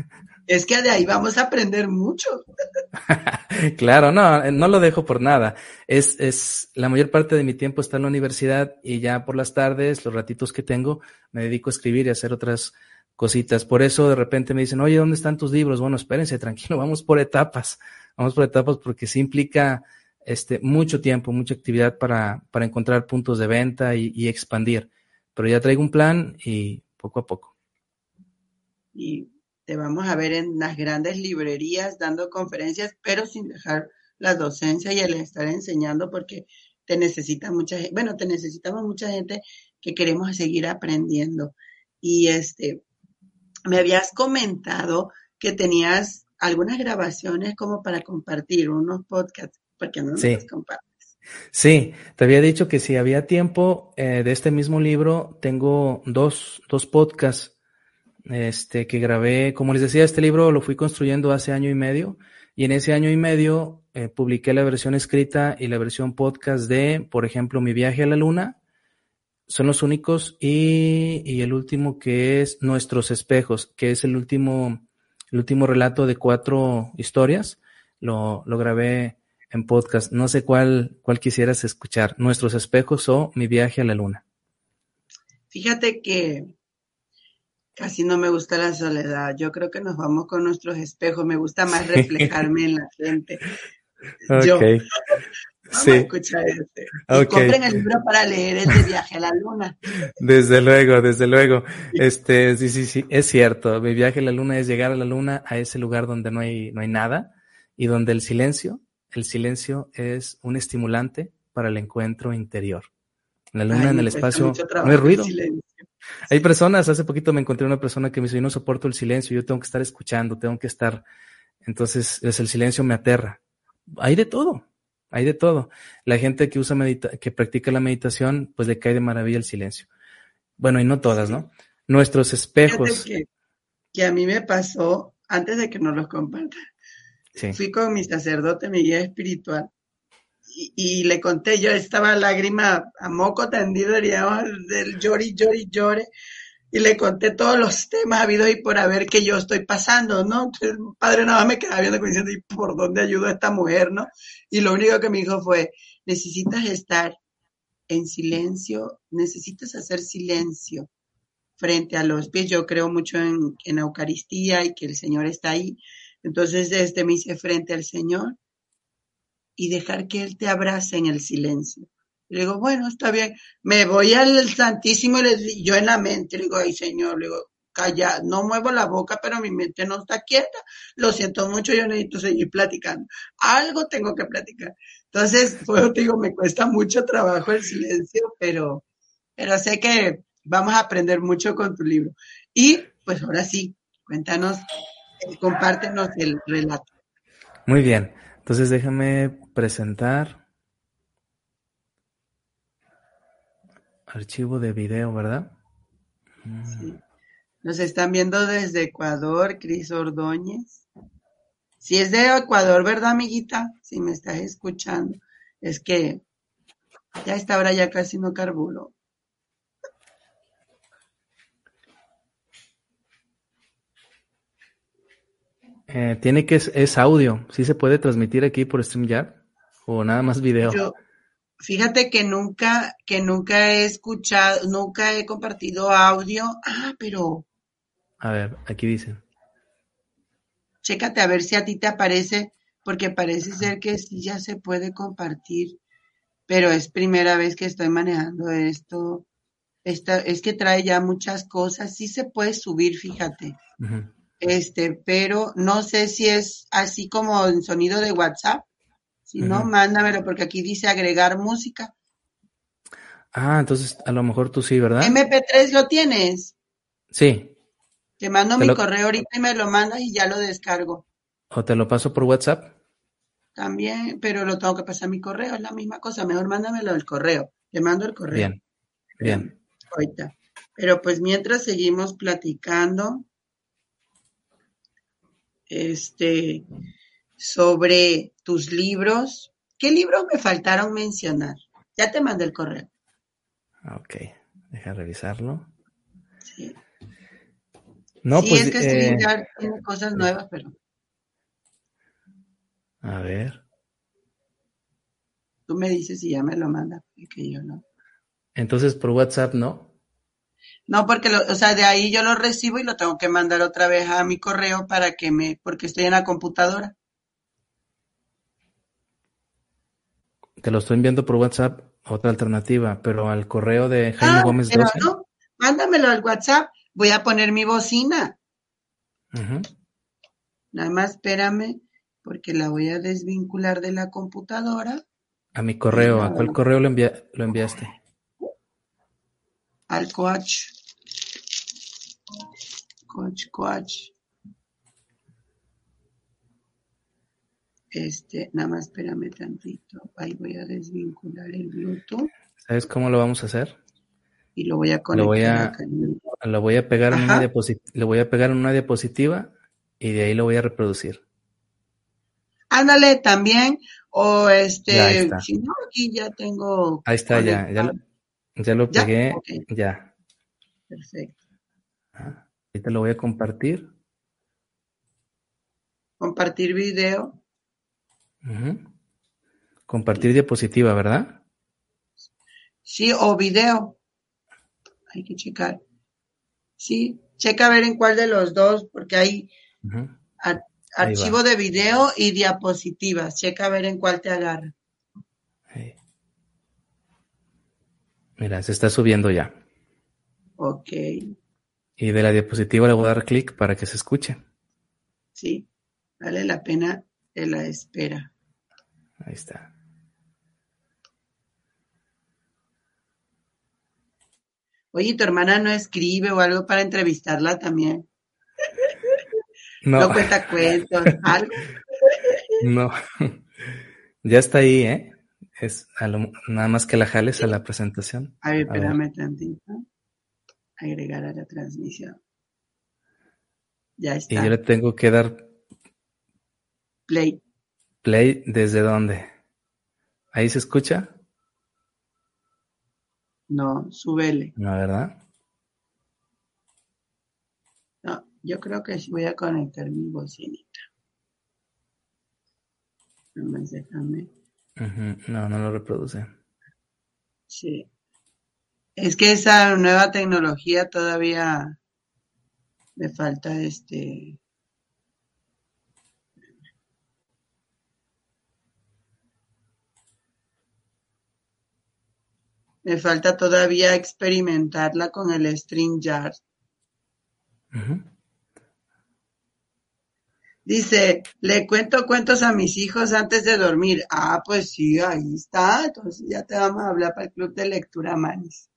es que de ahí vamos a aprender mucho. Claro, no, no lo dejo por nada. Es, es, la mayor parte de mi tiempo está en la universidad y ya por las tardes, los ratitos que tengo, me dedico a escribir y a hacer otras cositas. Por eso de repente me dicen, oye, ¿dónde están tus libros? Bueno, espérense, tranquilo, vamos por etapas. Vamos por etapas porque sí implica este, mucho tiempo, mucha actividad para, para encontrar puntos de venta y, y expandir. Pero ya traigo un plan y poco a poco. Y te vamos a ver en las grandes librerías dando conferencias, pero sin dejar la docencia y el estar enseñando porque te necesita mucha gente, bueno, te necesitamos mucha gente que queremos seguir aprendiendo. Y este, me habías comentado que tenías algunas grabaciones como para compartir, unos podcasts, porque no sí. los compartes. Sí, te había dicho que si había tiempo eh, de este mismo libro, tengo dos, dos podcasts este, que grabé. Como les decía, este libro lo fui construyendo hace año y medio y en ese año y medio eh, publiqué la versión escrita y la versión podcast de, por ejemplo, Mi viaje a la luna. Son los únicos y, y el último que es Nuestros espejos, que es el último, el último relato de cuatro historias. Lo, lo grabé en podcast. No sé cuál, cuál quisieras escuchar, Nuestros espejos o Mi viaje a la luna. Fíjate que casi no me gusta la soledad. Yo creo que nos vamos con nuestros espejos. Me gusta más Sí. reflejarme en la gente. Ok, Yo, vamos a sí, escuchar este. Y ok. compren el libro para leer el de Viaje a la Luna. Desde luego, desde luego. Este, sí, sí, sí, es cierto. Mi viaje a la luna es llegar a la luna, a ese lugar donde no hay, no hay nada y donde el silencio, el silencio es un estimulante para el encuentro interior. En la luna, Ay, en me el cuesta espacio, mucho no hay trabajo el ruido. silencio. Hay Sí. personas, hace poquito me encontré una persona que me dice, yo no soporto el silencio, yo tengo que estar escuchando, tengo que estar, entonces es el silencio me aterra. Hay de todo, hay de todo. La gente que usa medita, que practica la meditación, pues le cae de maravilla el silencio. Bueno, y no todas, Sí. ¿no? Nuestros Fíjate espejos, que, que a mí me pasó, antes de que nos los compartan, sí. fui con mi sacerdote, mi guía espiritual, y, y le conté, yo estaba lágrima a moco tendido, diríamos, del llori, llori, llore, y le conté todos los temas habidos y por haber que yo estoy pasando, ¿no? Entonces, el padre nada más me quedaba viendo como diciendo, ¿y por dónde ayudo a esta mujer, no? Y lo único que me dijo fue, necesitas estar en silencio, necesitas hacer silencio frente a los pies. Yo creo mucho en, en Eucaristía y que el Señor está ahí. Entonces, este me hice frente al Señor y dejar que Él te abrace en el silencio. Le digo, bueno, está bien. Me voy al Santísimo y le digo, yo en la mente le digo, ay Señor, le digo, calla, no muevo la boca, pero mi mente no está quieta. Lo siento mucho, yo necesito seguir platicando. Algo tengo que platicar. Entonces, pues te digo, me cuesta mucho trabajo el silencio, pero, pero sé que vamos a aprender mucho con tu libro. Y pues ahora sí, cuéntanos, eh, compártenos el relato. Muy bien. Entonces déjame presentar archivo de video, ¿verdad? Mm. Sí. Nos están viendo desde Ecuador, Cris Ordóñez. Si es de Ecuador, ¿verdad, amiguita? Si me estás escuchando. Es que ya a esta hora ya casi no carburo. Eh, tiene que es, es audio. ¿Sí se puede transmitir aquí por StreamYard? ¿O nada más video? Yo, fíjate que nunca, que nunca he escuchado, nunca he compartido audio. Ah, pero A ver, aquí dicen. chécate a ver si a ti te aparece, porque parece ser que sí ya se puede compartir, pero es primera vez que estoy manejando esto. Esta, es que trae ya muchas cosas, sí se puede subir, fíjate. Ujú. Este, pero no sé si es así como en sonido de WhatsApp. Si no, Ujú. mándamelo porque aquí dice agregar música. Ah, entonces a lo mejor tú sí, ¿verdad? M P tres lo tienes. Sí. Te mando Te mi lo, correo ahorita y me lo mandas y ya lo descargo. o te lo paso por WhatsApp. También, pero lo tengo que pasar a mi correo, es la misma cosa. Mejor mándamelo al correo. Te mando el correo. Bien, Espérame, bien. ahorita. Pero pues mientras seguimos platicando, este, sobre tus libros. ¿Qué libros me faltaron mencionar? Ya te mandé el correo. Ok, deja revisarlo. Sí, No, sí pues, es que eh, StreamYard tiene cosas nuevas, pero a ver. tú me dices si ya me lo mandas, que yo no. Entonces por WhatsApp no. No, porque, lo, o sea, de ahí yo lo recibo y lo tengo que mandar otra vez a mi correo para que me, porque estoy en la computadora. Te lo estoy enviando por WhatsApp, otra alternativa, pero al correo de Jaime Ah, Gómez pero doce. no, mándamelo al WhatsApp. Voy a poner mi bocina. Ujú. Nada más espérame, porque la voy a desvincular de la computadora A mi y correo. la ¿A cuál voy correo lo, envia- lo enviaste? al coach, coach, coach. Este, nada más espérame tantito. Ahí voy a desvincular el Bluetooth ¿Sabes cómo lo vamos a hacer? y lo voy a Lo voy conectar a, acá en el... lo voy a pegar en una Ajá. diapositiva, lo voy a pegar en una diapositiva y de ahí lo voy a reproducir. Ándale también. O Ya, ahí este, está. si no, aquí ya tengo Ahí está, ya. Ya lo, conectado. ya lo ¿Ya? pegué, Ok, ya. perfecto. Ah, ahorita lo voy a compartir. Compartir video. Ujú. Compartir diapositiva, ¿verdad? Sí, o video. hay que checar. Sí, checa a ver en cuál de los dos, porque hay Uh-huh. ar- Ahí archivo va. de video y diapositivas. Checa a ver en cuál te agarra. Ahí. Mira, se está subiendo ya. Ok, Y de la diapositiva le voy a dar clic para que se escuche. sí, vale la pena de la espera. Ahí está. Oye, ¿tu hermana no escribe o algo para entrevistarla también? No, ¿No cuenta cuentos? ¿Algo? no. Ya está ahí, ¿eh? Es a lo- nada más que la jales a la presentación. A ver, A ver. espérame tantito. Agregar a la transmisión. Ya Y yo está. le tengo que dar Play. play desde dónde. ¿Ahí se escucha? No, súbele. No, ¿verdad? No, yo creo que sí voy a conectar mi bocinita. Nomás déjame. Ujú. No, no lo reproduce. Sí. Es que esa nueva tecnología todavía me falta este. Me falta todavía experimentarla con el StreamYard. Ujú. Dice, le cuento cuentos a mis hijos antes de dormir. Ah, pues sí, ahí está. Entonces ya te vamos a hablar para el club de lectura, Manis.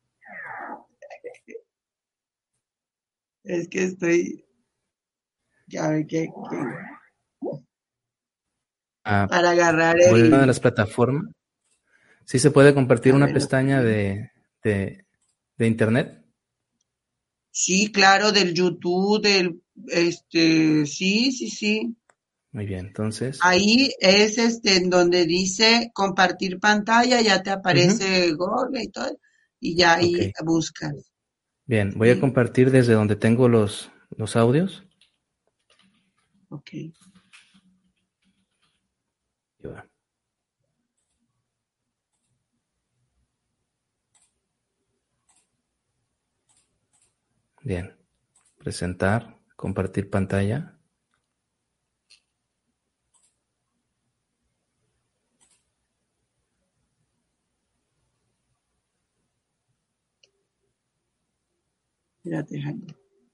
Es que estoy, ya ve que, que Ah, para agarrar voy a una de el, las plataformas. Sí se puede compartir a una ver, pestaña de, de, de internet. sí, claro, del YouTube, del, este, sí, sí, sí. Muy bien, entonces. Ahí es este en donde dice compartir pantalla, ya te Ujú. aparece Google y todo, y ya Ok, ahí buscas. bien. Voy a Sí, compartir desde donde tengo los, los audios. ok. Y va. Bien. Presentar, compartir pantalla. Espérate, Jaime.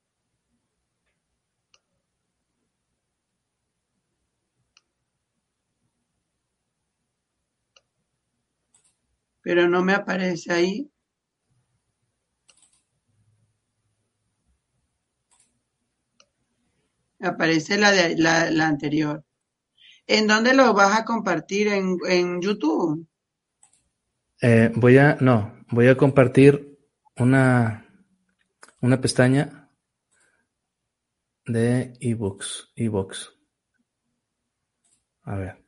Pero no me aparece ahí. Me aparece la de la, la anterior. ¿En dónde lo vas a compartir? ¿En, en YouTube? Eh, voy a, no, voy a compartir una, una pestaña de ebooks, ebooks. A ver.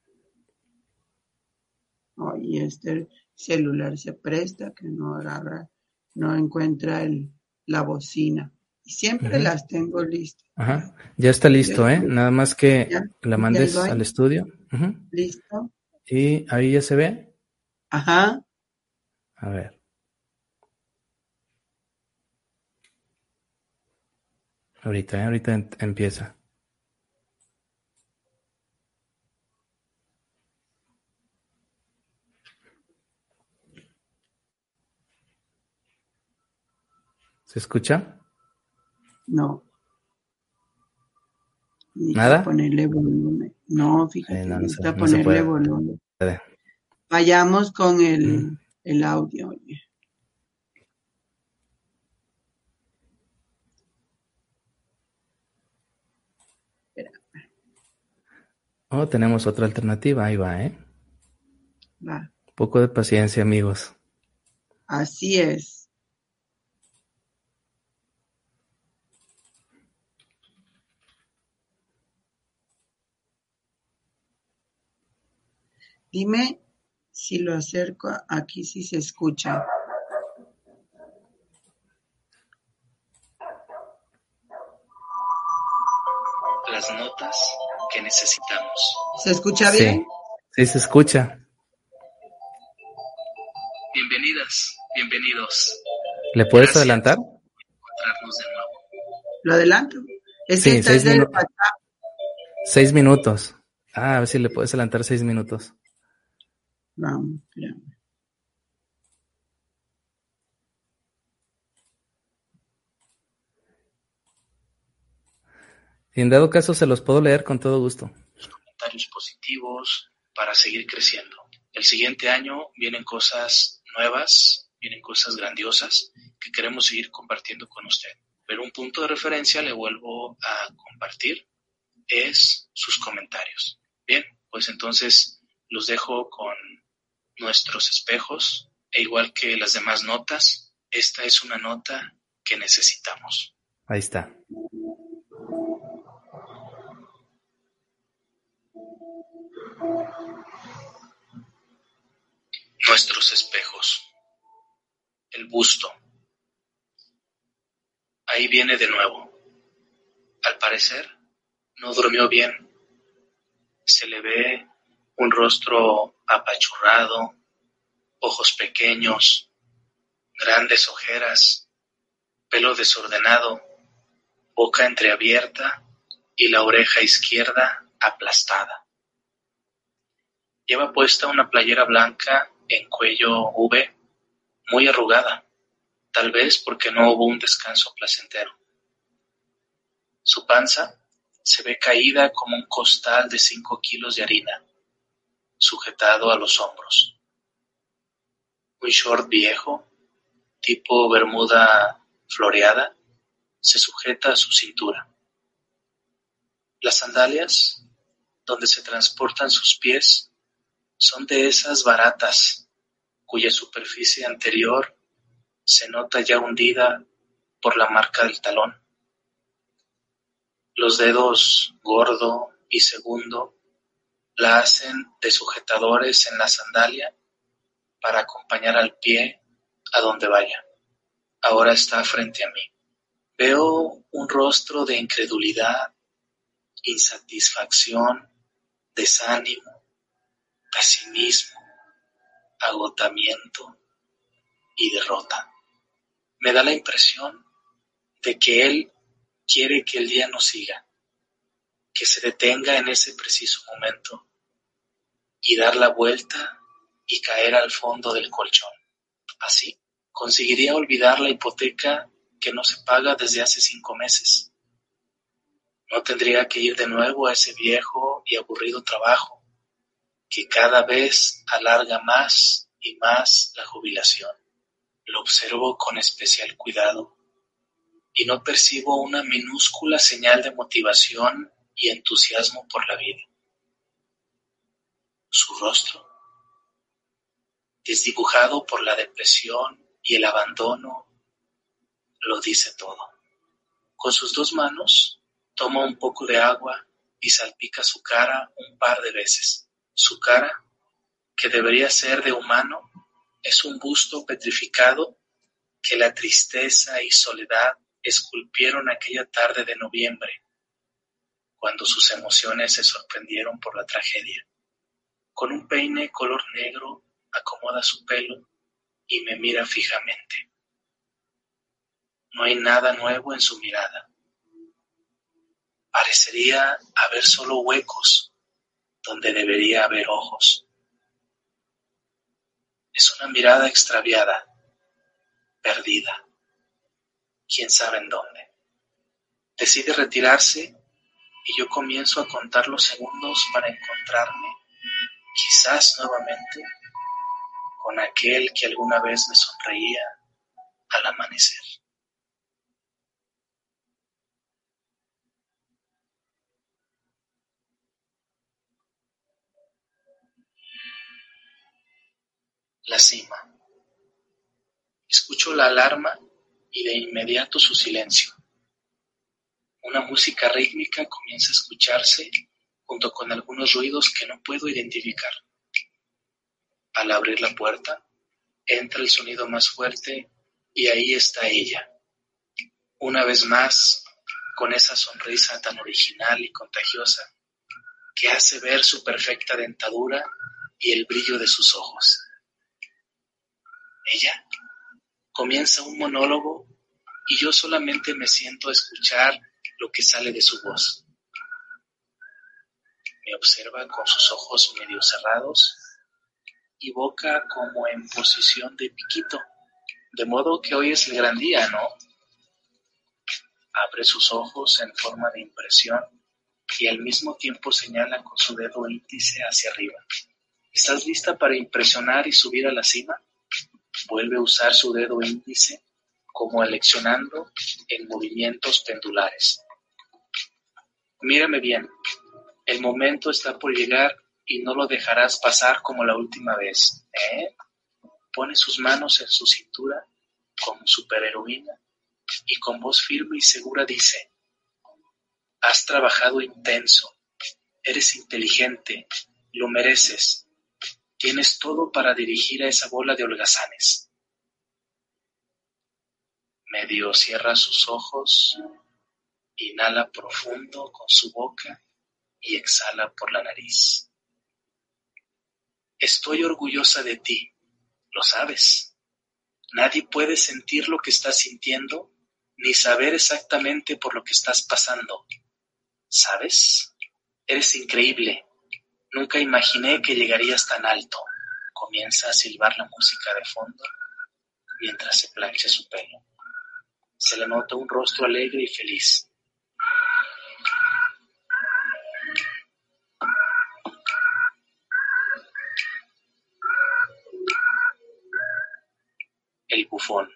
Oye, este celular se presta que no agarra, no encuentra el, la bocina. Y siempre Ujú. las tengo listas. Ajá. Ya está Yo listo, ¿eh? estoy, Nada más que ya, la ok, ahí mandes al voy, estudio. Ujú. listo. Y ahí ya se ve. Ajá, A ver. Ahorita, ¿eh? Ahorita em- empieza. ¿Se escucha? no, necesito ¿Nada? ponerle volumen. No, Eh, fíjate, no, no se, necesito no se ponerle puede. volumen. Vayamos con Mm. el, el audio. Oye. Espera, Oh, tenemos otra alternativa. Ahí va, ¿eh? va. Un poco de paciencia, amigos. Así es. Dime si lo acerco aquí, si se escucha. Las notas que necesitamos. ¿Se escucha Sí, bien? sí se escucha. Bienvenidas, bienvenidos ¿Le puedes adelantar? Encontrarnos de nuevo. ¿Lo adelanto? Es Sí, que está seis, desde el minu- WhatsApp. seis minutos. Ah, a ver si le puedes adelantar seis minutos. Vamos, espérame. Y en dado caso se los puedo leer con todo gusto. Comentarios positivos para seguir creciendo. El siguiente año vienen cosas nuevas, vienen cosas grandiosas que queremos seguir compartiendo con usted. Pero un punto de referencia, le vuelvo a compartir, es sus comentarios. Bien, pues entonces los dejo con nuestros espejos, e igual que las demás notas, esta es una nota que necesitamos. Ahí está. Nuestros espejos. El busto. Ahí viene de nuevo. Al parecer, no durmió bien. Se le ve un rostro apachurrado, ojos pequeños, grandes ojeras, pelo desordenado, boca entreabierta y la oreja izquierda aplastada. Lleva puesta una playera blanca en cuello V, muy arrugada, tal vez porque no hubo un descanso placentero. Su panza se ve caída como un costal de cinco kilos de harina, sujetado a los hombros. Un short viejo, tipo bermuda floreada, se sujeta a su cintura. Las sandalias, donde se transportan sus pies, son de esas baratas, cuya superficie anterior se nota ya hundida por la marca del talón. Los dedos gordo y segundo la hacen de sujetadores en la sandalia para acompañar al pie a donde vaya. Ahora está frente a mí. Veo un rostro de incredulidad, insatisfacción, desánimo, pesimismo, agotamiento y derrota. Me da la impresión de que él quiere que el día no siga, que se detenga en ese preciso momento y dar la vuelta y caer al fondo del colchón. Así, conseguiría olvidar la hipoteca que no se paga desde hace cinco meses. No tendría que ir de nuevo a ese viejo y aburrido trabajo que cada vez alarga más y más la jubilación. Lo observo con especial cuidado y no percibo una minúscula señal de motivación y entusiasmo por la vida. Su rostro, desdibujado por la depresión y el abandono, lo dice todo. Con sus dos manos toma un poco de agua y salpica su cara un par de veces. Su cara, que debería ser de humano, es un busto petrificado que la tristeza y soledad esculpieron aquella tarde de noviembre, cuando sus emociones se sorprendieron por la tragedia. Con un peine color negro acomoda su pelo y me mira fijamente. No hay nada nuevo en su mirada. Parecería haber solo huecos donde debería haber ojos. Es una mirada extraviada, perdida, quién sabe en dónde. Decide retirarse y yo comienzo a contar los segundos para encontrarme, quizás nuevamente, con aquel que alguna vez me sonreía al amanecer. La cima. Escucho la alarma y de inmediato su silencio. Una música rítmica comienza a escucharse junto con algunos ruidos que no puedo identificar. Al abrir la puerta, entra el sonido más fuerte y ahí está ella. Una vez más, con esa sonrisa tan original y contagiosa que hace ver su perfecta dentadura y el brillo de sus ojos. Ella Comienza un monólogo y yo solamente me siento a escuchar lo que sale de su voz. Me observa con sus ojos medio cerrados y boca como en posición de piquito, de modo que hoy es el gran día, ¿no? Abre sus ojos en forma de impresión y al mismo tiempo señala con su dedo índice hacia arriba. ¿Estás lista para impresionar y subir a la cima? Vuelve a usar su dedo índice como aleccionando en movimientos pendulares. Mírame bien, el momento está por llegar y no lo dejarás pasar como la última vez, ¿eh? Pone sus manos en su cintura como superheroína y con voz firme y segura dice: has trabajado intenso, eres inteligente, lo mereces, tienes todo para dirigir a esa bola de holgazanes. Medio cierra sus ojos, inhala profundo con su boca y exhala por la nariz. Estoy orgullosa de ti, lo sabes. Nadie puede sentir lo que estás sintiendo ni saber exactamente por lo que estás pasando. ¿Sabes? Eres increíble. Nunca imaginé que llegarías tan alto. Comienza a silbar la música de fondo mientras se plancha su pelo. Se le nota un rostro alegre y feliz. El bufón.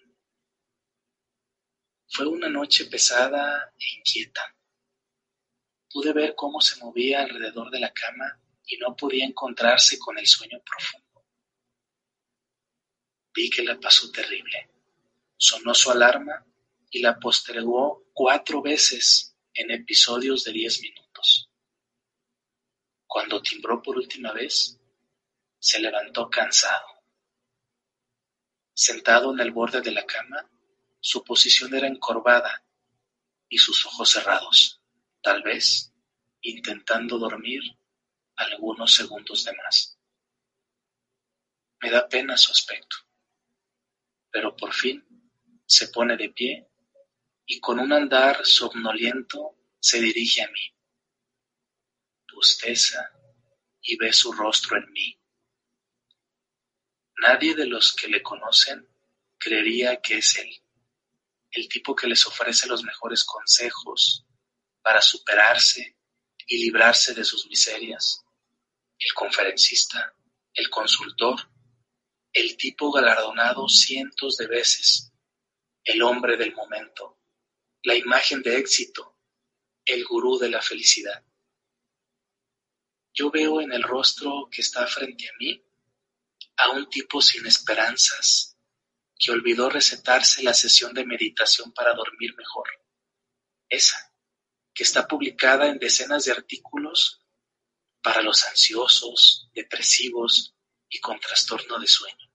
Fue una noche pesada e inquieta. Pude ver cómo se movía alrededor de la cama y no podía encontrarse con el sueño profundo. Vi que la pasó terrible. Sonó su alarma y la postergó cuatro veces en episodios de diez minutos. Cuando timbró por última vez, se levantó cansado. Sentado en el borde de la cama, su posición era encorvada y sus ojos cerrados, tal vez intentando dormir algunos segundos de más. Me da pena su aspecto, pero por fin se pone de pie y con un andar somnoliento se dirige a mí. Bosteza y ve su rostro en mí. Nadie de los que le conocen creería que es él, el tipo que les ofrece los mejores consejos para superarse y librarse de sus miserias, el conferencista, el consultor, el tipo galardonado cientos de veces, el hombre del momento, la imagen de éxito, el gurú de la felicidad. Yo veo en el rostro que está frente a mí a un tipo sin esperanzas, que olvidó recetarse la sesión de meditación para dormir mejor. Esa, que está publicada en decenas de artículos para los ansiosos, depresivos y con trastorno de sueño.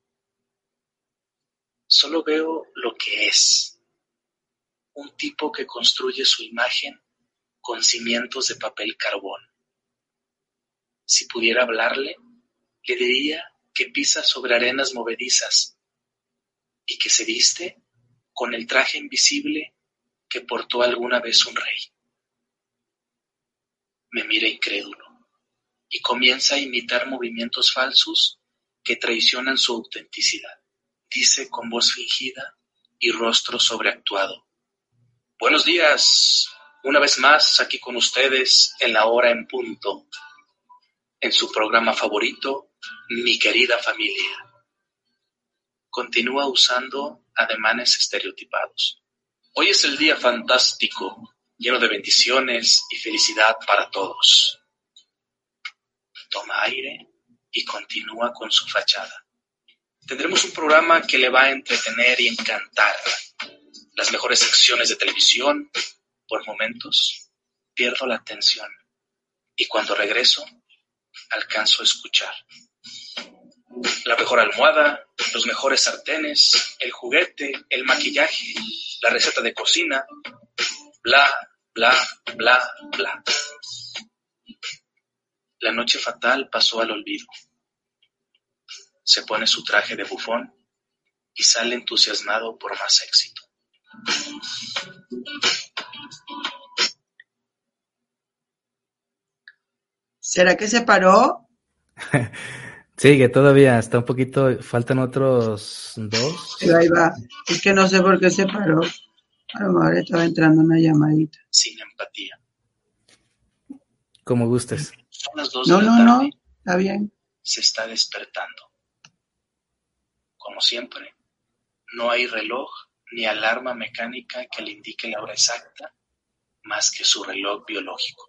Solo veo lo que es. Un tipo que construye su imagen con cimientos de papel carbón. Si pudiera hablarle, le diría que pisa sobre arenas movedizas y que se viste con el traje invisible que portó alguna vez un rey. Me mira incrédulo y comienza a imitar movimientos falsos que traicionan su autenticidad. Dice con voz fingida y rostro sobreactuado: buenos días, una vez más aquí con ustedes en la hora en punto, en su programa favorito, Mi Querida Familia. Continúa usando ademanes estereotipados. Hoy es el día fantástico, lleno de bendiciones y felicidad para todos. Toma aire y continúa con su fachada. Tendremos un programa que le va a entretener y encantar. Las mejores secciones de televisión. Por momentos pierdo la atención y cuando regreso alcanzo a escuchar. La mejor almohada, los mejores sartenes, el juguete, el maquillaje, la receta de cocina, bla, bla, bla, bla. La noche fatal pasó al olvido. Se pone su traje de bufón y sale entusiasmado por más éxito. ¿Será que se paró? Sigue todavía, está un poquito, faltan otros dos. Sí, ahí va. Es que no sé por qué se paró. A lo mejor estaba entrando una llamadita. Sin empatía. Como gustes. Son las dos No, de la no, tarde. no, está bien. Se está despertando. Como siempre, no hay reloj ni alarma mecánica que le indique la hora exacta más que su reloj biológico.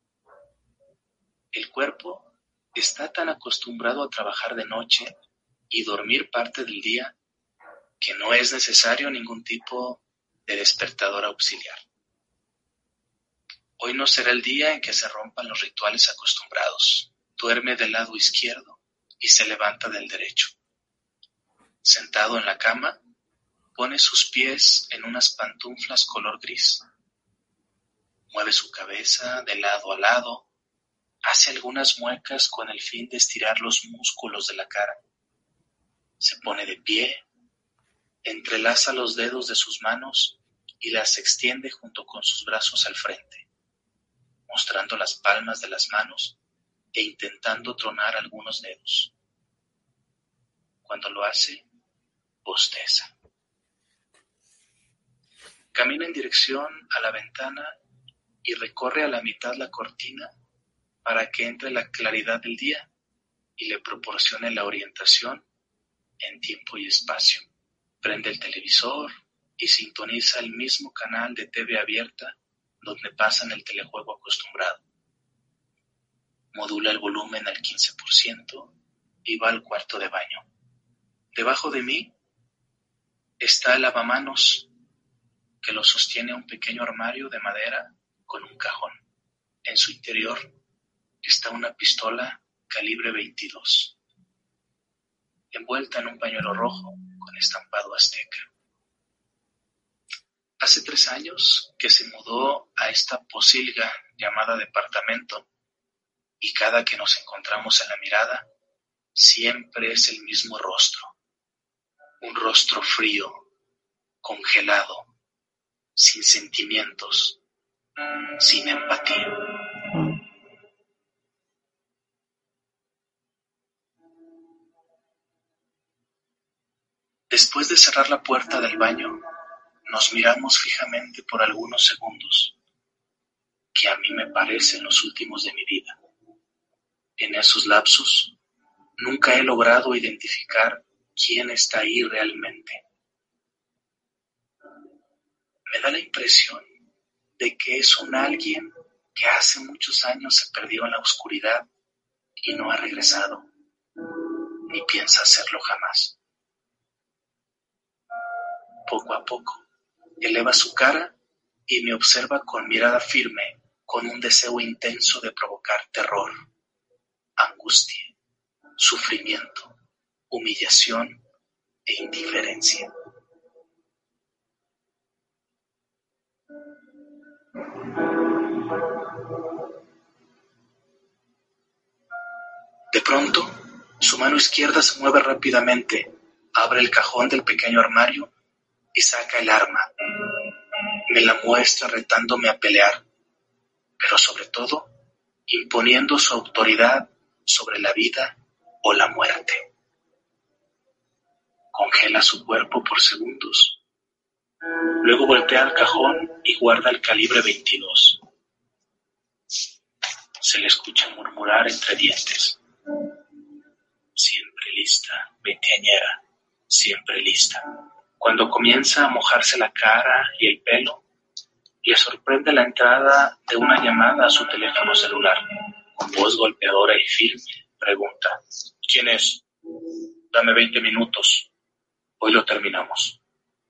El cuerpo está tan acostumbrado a trabajar de noche y dormir parte del día que no es necesario ningún tipo de despertador auxiliar. Hoy no será el día en que se rompan los rituales acostumbrados. Duerme del lado izquierdo y se levanta del derecho. Sentado en la cama, pone sus pies en unas pantuflas color gris. Mueve su cabeza de lado a lado, hace algunas muecas con el fin de estirar los músculos de la cara. Se pone de pie, entrelaza los dedos de sus manos y las extiende junto con sus brazos al frente, mostrando las palmas de las manos e intentando tronar algunos dedos. Cuando lo hace, bosteza. Camina en dirección a la ventana y recorre a la mitad la cortina para que entre la claridad del día y le proporcione la orientación en tiempo y espacio. Prende el televisor y sintoniza el mismo canal de T V abierta donde pasan el telejuego acostumbrado. Modula el volumen al quince por ciento y va al cuarto de baño. Debajo de mí está el lavamanos que lo sostiene un pequeño armario de madera con un cajón. En su interior está una pistola calibre veintidós, envuelta en un pañuelo rojo con estampado azteca. Hace tres años que se mudó a esta posilga llamada departamento y cada que nos encontramos en la mirada, siempre es el mismo rostro. Un rostro frío, congelado, sin sentimientos, sin empatía. Después de cerrar la puerta del baño, nos miramos fijamente por algunos segundos, que a mí me parecen los últimos de mi vida. En esos lapsos, nunca he logrado identificar quién está ahí realmente. Me da la impresión de que es un alguien que hace muchos años se perdió en la oscuridad y no ha regresado, ni piensa hacerlo jamás. Poco a poco, eleva su cara y me observa con mirada firme, con un deseo intenso de provocar terror, angustia, sufrimiento, humillación e indiferencia. De pronto, su mano izquierda se mueve rápidamente, abre el cajón del pequeño armario y saca el arma. Me la muestra retándome a pelear, pero sobre todo, imponiendo su autoridad sobre la vida o la muerte. Congela su cuerpo por segundos. Luego voltea al cajón y guarda el calibre veintidós. Se le escucha murmurar entre dientes. Siempre lista, veinteañera, siempre lista. Cuando comienza a mojarse la cara y el pelo, le sorprende la entrada de una llamada a su teléfono celular. Con voz golpeadora y firme, pregunta: ¿Quién es? Dame veinte minutos. Hoy lo terminamos.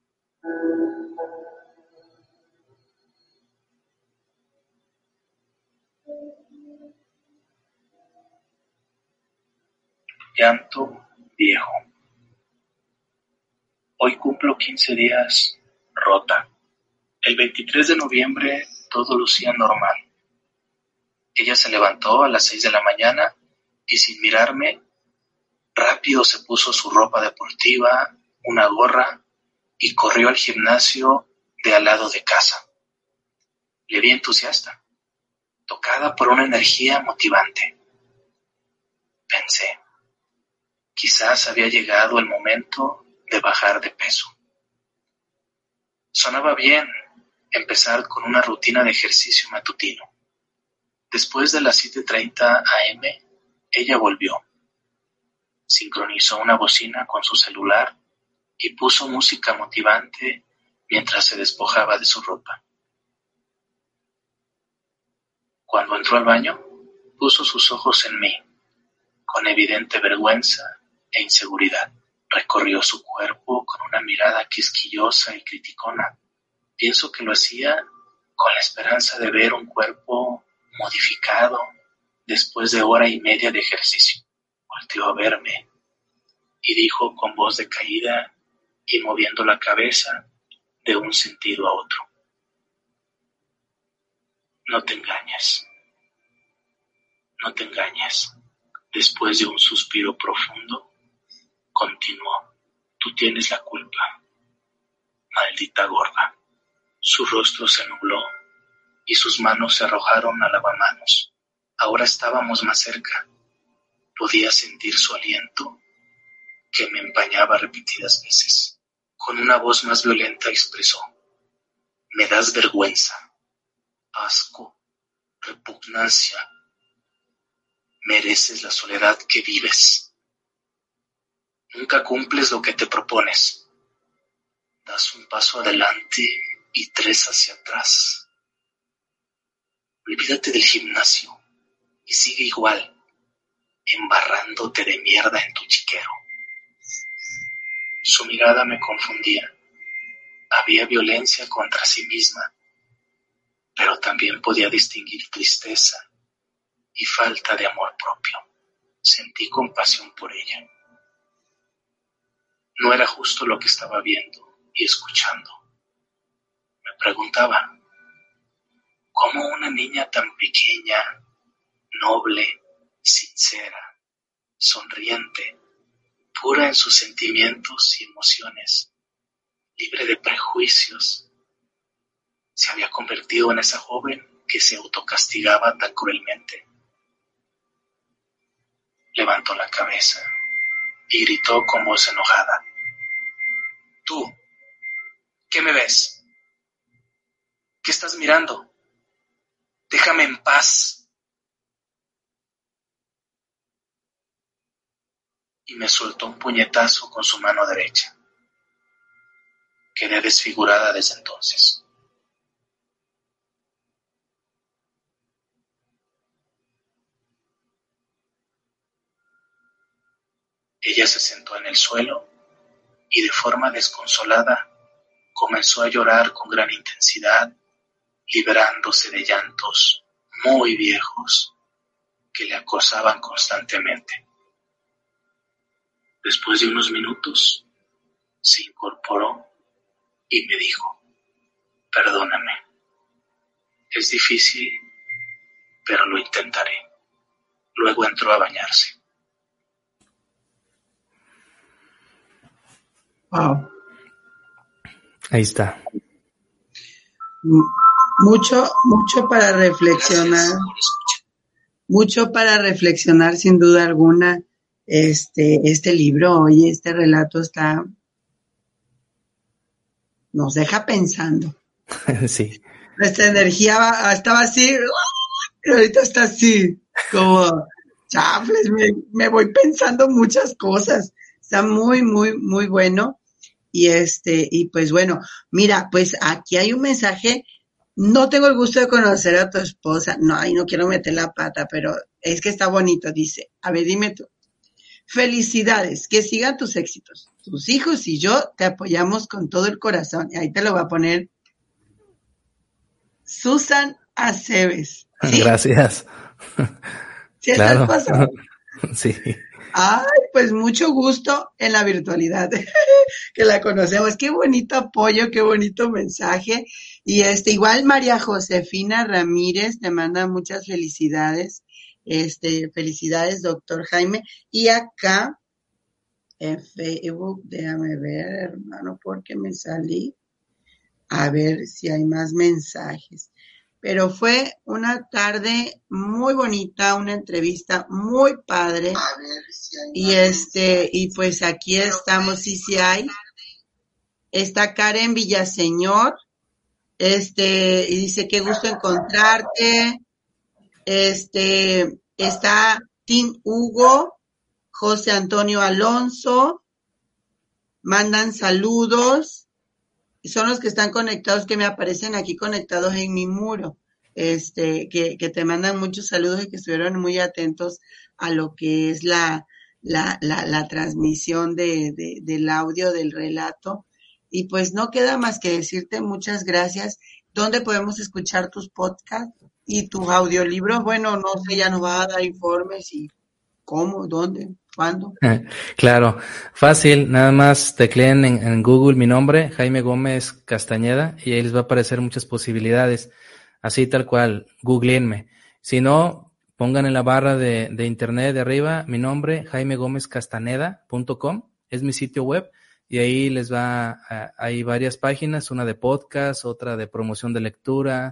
Llanto viejo. Hoy cumplo quince días rota. El veintitrés de noviembre todo lucía normal. Ella se levantó a las seis de la mañana y sin mirarme, rápido se puso su ropa deportiva, una gorra y corrió al gimnasio de al lado de casa. Le vi entusiasta, tocada por una energía motivante. Pensé, quizás había llegado el momento de bajar de peso. Sonaba bien empezar con una rutina de ejercicio matutino. Después de las siete treinta a eme, ella volvió. Sincronizó una bocina con su celular y puso música motivante mientras se despojaba de su ropa. Cuando entró al baño, puso sus ojos en mí, con evidente vergüenza e inseguridad. Recorrió su cuerpo con una mirada quisquillosa y criticona. Pienso que lo hacía con la esperanza de ver un cuerpo modificado después de hora y media de ejercicio. Volteó a verme y dijo con voz decaída y moviendo la cabeza de un sentido a otro: No te engañes, no te engañes. Después de un suspiro profundo, continuó: Tú tienes la culpa, maldita gorda. Su rostro se nubló y sus manos se arrojaron al lavamanos. Ahora estábamos más cerca. Podía sentir su aliento que me empañaba repetidas veces. Con una voz más violenta expresó: Me das vergüenza, asco, repugnancia. Mereces la soledad que vives. Nunca cumples lo que te propones. Das un paso adelante y tres hacia atrás. Olvídate del gimnasio y sigue igual, embarrándote de mierda en tu chiquero. Su mirada me confundía. Había violencia contra sí misma, pero también podía distinguir tristeza y falta de amor propio. Sentí compasión por ella. No era justo lo que estaba viendo y escuchando. Me preguntaba, ¿cómo una niña tan pequeña, noble, sincera, sonriente, pura en sus sentimientos y emociones, libre de prejuicios, se había convertido en esa joven que se autocastigaba tan cruelmente? Levantó la cabeza y gritó con voz enojada: Tú, ¿qué me ves? ¿Qué estás mirando? Déjame en paz. Y me soltó un puñetazo con su mano derecha. Quedé desfigurada desde entonces. Ella se sentó en el suelo y de forma desconsolada comenzó a llorar con gran intensidad, librándose de llantos muy viejos que le acosaban constantemente. Después de unos minutos, se incorporó y me dijo: Perdóname, es difícil, pero lo intentaré. Luego entró a bañarse. Wow. Ahí está. Mucho, mucho para reflexionar. Mucho para reflexionar, sin duda alguna. Este, este libro, oye, este relato está, nos deja pensando. Sí. Nuestra energía va, estaba así, y ahorita está así, como, chafles, me, me voy pensando muchas cosas. Está muy, muy, muy bueno. Y este, y pues bueno, mira, pues aquí hay un mensaje. No tengo el gusto de conocer a tu esposa. No, ay, no quiero meter la pata, pero es que está bonito. Dice, a ver, dime tú. Felicidades, que sigan tus éxitos. Tus hijos y yo te apoyamos con todo el corazón. Y ahí te lo va a poner Susan Aceves. ¿Sí? Gracias. ¿Sí es claro. tu esposa? Sí. Ay, pues mucho gusto en la virtualidad, que la conocemos. Qué bonito apoyo, qué bonito mensaje. Y este, igual María Josefina Ramírez te manda muchas felicidades. Este, felicidades, doctor Jaime. Y acá, en Facebook, déjame ver, hermano, porque me salí a ver si hay más mensajes. Pero fue una tarde muy bonita, una entrevista muy padre. A ver si hay y este, mensajes. Y pues aquí Pero estamos, sí, sí hay. Está Karen Villaseñor, este, y dice, qué gusto encontrarte. Este, está Tim Hugo, José Antonio Alonso, mandan saludos. Son los que están conectados, que me aparecen aquí conectados en mi muro, este, que, que te mandan muchos saludos y que estuvieron muy atentos a lo que es la, la, la, la transmisión de, de, del audio, del relato. Y pues no queda más que decirte muchas gracias. ¿Dónde podemos escuchar tus podcasts y tus audiolibros? Bueno, no sé, ya nos vas a dar informes y cómo, dónde, cuándo. Claro, fácil, nada más tecleen en, en Google mi nombre, Jaime Gómez Castañeda, y ahí les va a aparecer muchas posibilidades, así tal cual, googleenme. Si no, pongan en la barra de, de internet de arriba mi nombre, jaime gómez castaneda punto com, es mi sitio web, y ahí les va, a, hay varias páginas, una de podcast, otra de promoción de lectura,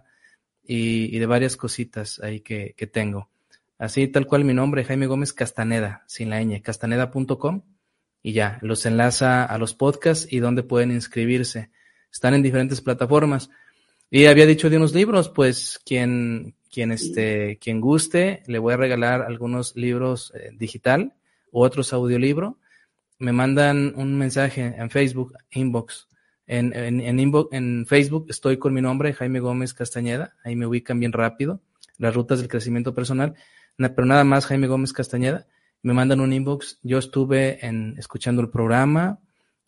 y, y de varias cositas ahí que, que tengo. Así tal cual mi nombre, Jaime Gómez Castaneda, sin la ñ, castaneda punto com, y ya, los enlaza a los podcasts y donde pueden inscribirse. Están en diferentes plataformas. Y había dicho de unos libros, pues quien, quien este, quien guste, le voy a regalar algunos libros eh, digital u otros audiolibros. Me mandan un mensaje en Facebook, inbox. En, en, en, inbox, en Facebook estoy con mi nombre, Jaime Gómez Castañeda, ahí me ubican bien rápido, las rutas del crecimiento personal. Pero nada más Jaime Gómez Castañeda, me mandan un inbox, yo estuve en, escuchando el programa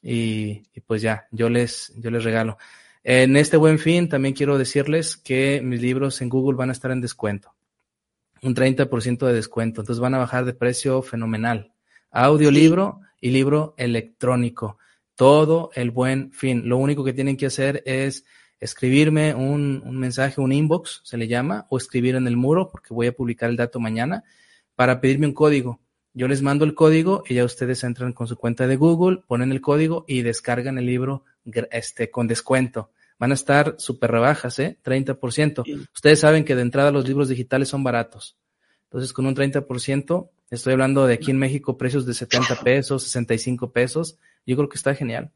y, y pues ya, yo les, yo les regalo. En este Buen Fin también quiero decirles que mis libros en Google van a estar en descuento, un treinta por ciento de descuento, entonces van a bajar de precio fenomenal. Audiolibro sí. Y libro electrónico, todo el Buen Fin. Lo único que tienen que hacer es escribirme un, un mensaje, un inbox, se le llama, o escribir en el muro, porque voy a publicar el dato mañana, para pedirme un código. Yo les mando el código y ya ustedes entran con su cuenta de Google, ponen el código y descargan el libro este, con descuento. Van a estar súper rebajas, ¿eh? treinta por ciento. Sí. Ustedes saben que de entrada los libros digitales son baratos. Entonces, con un treinta por ciento, estoy hablando de aquí en México, precios de setenta pesos, sesenta y cinco pesos. Yo creo que está genial.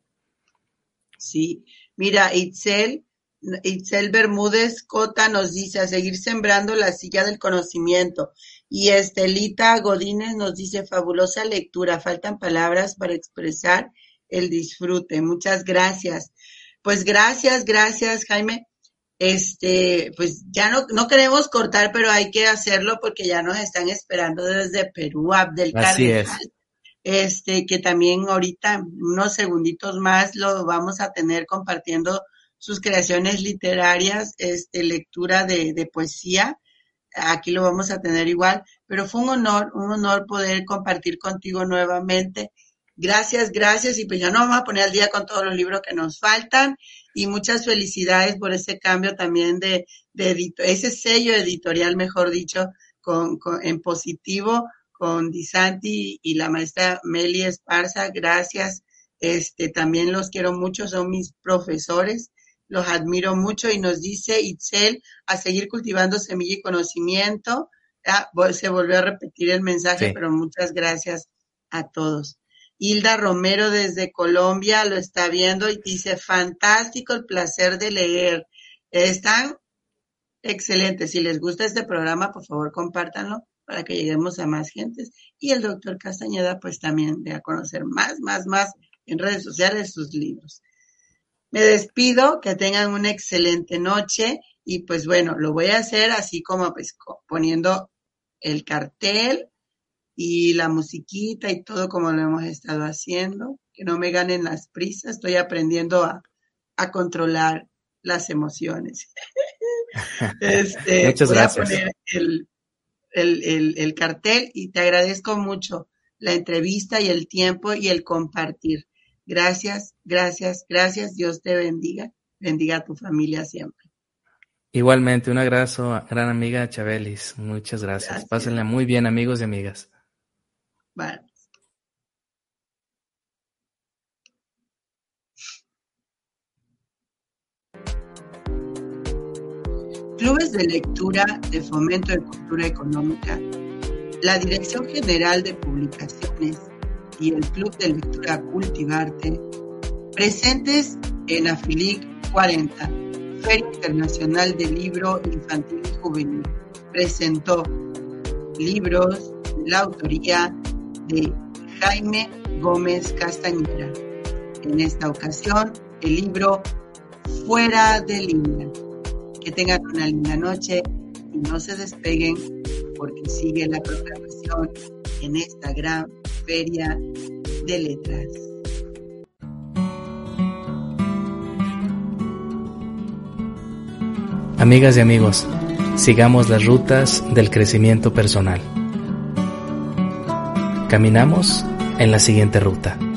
Sí. Mira, Itzel, Itzel Bermúdez Cota nos dice a seguir sembrando la silla del conocimiento. Y Estelita Godínez nos dice fabulosa lectura, faltan palabras para expresar el disfrute. Muchas gracias. Pues gracias, gracias, Jaime. Este, pues ya no, no queremos cortar, pero hay que hacerlo porque ya nos están esperando desde Perú, Abdel Así Cardenal. Es. Este, que también ahorita, unos segunditos más, lo vamos a tener compartiendo sus creaciones literarias, este, lectura de, de poesía. Aquí lo vamos a tener igual, pero fue un honor, un honor poder compartir contigo nuevamente. Gracias, gracias, y pues ya nos vamos a poner al día con todos los libros que nos faltan, y muchas felicidades por ese cambio también de, de edito, ese sello editorial, mejor dicho, con, con, en positivo, con Di Santi y la maestra Meli Esparza. Gracias, este, también los quiero mucho, son mis profesores. Los admiro mucho, y nos dice Itzel a seguir cultivando semilla y conocimiento. Ah, se volvió a repetir el mensaje, sí. Pero muchas gracias a todos. Hilda Romero desde Colombia lo está viendo y dice, fantástico el placer de leer. Están excelentes. Si les gusta este programa, por favor, compártanlo para que lleguemos a más gentes. Y el doctor Castañeda, pues también de a conocer más, más, más en redes sociales sus libros. Me despido, que tengan una excelente noche, y pues bueno, lo voy a hacer así como pues poniendo el cartel y la musiquita y todo como lo hemos estado haciendo, que no me ganen las prisas, estoy aprendiendo a, a controlar las emociones. este, Muchas voy gracias. a poner el, el, el, el cartel, y te agradezco mucho la entrevista y el tiempo y el compartir. Gracias, gracias, gracias. Dios te bendiga. Bendiga a tu familia siempre. Igualmente, un abrazo, gran amiga Chabelis. Muchas gracias. gracias. Pásenla muy bien, amigos y amigas. Bye. clubes de lectura de Fomento de Cultura Económica, la Dirección General de Publicaciones y el Club de Lectura Cultivarte, presentes en AFILIC cuarenta, Feria Internacional del Libro Infantil y Juvenil, presentó libros de la autoría de Jaime Gómez Castañera. En esta ocasión, el libro Fuera de Línea. Que tengan una linda noche y no se despeguen porque sigue la programación en esta gran feria de letras. Amigas y amigos, sigamos las rutas del crecimiento personal. Caminamos en la siguiente ruta.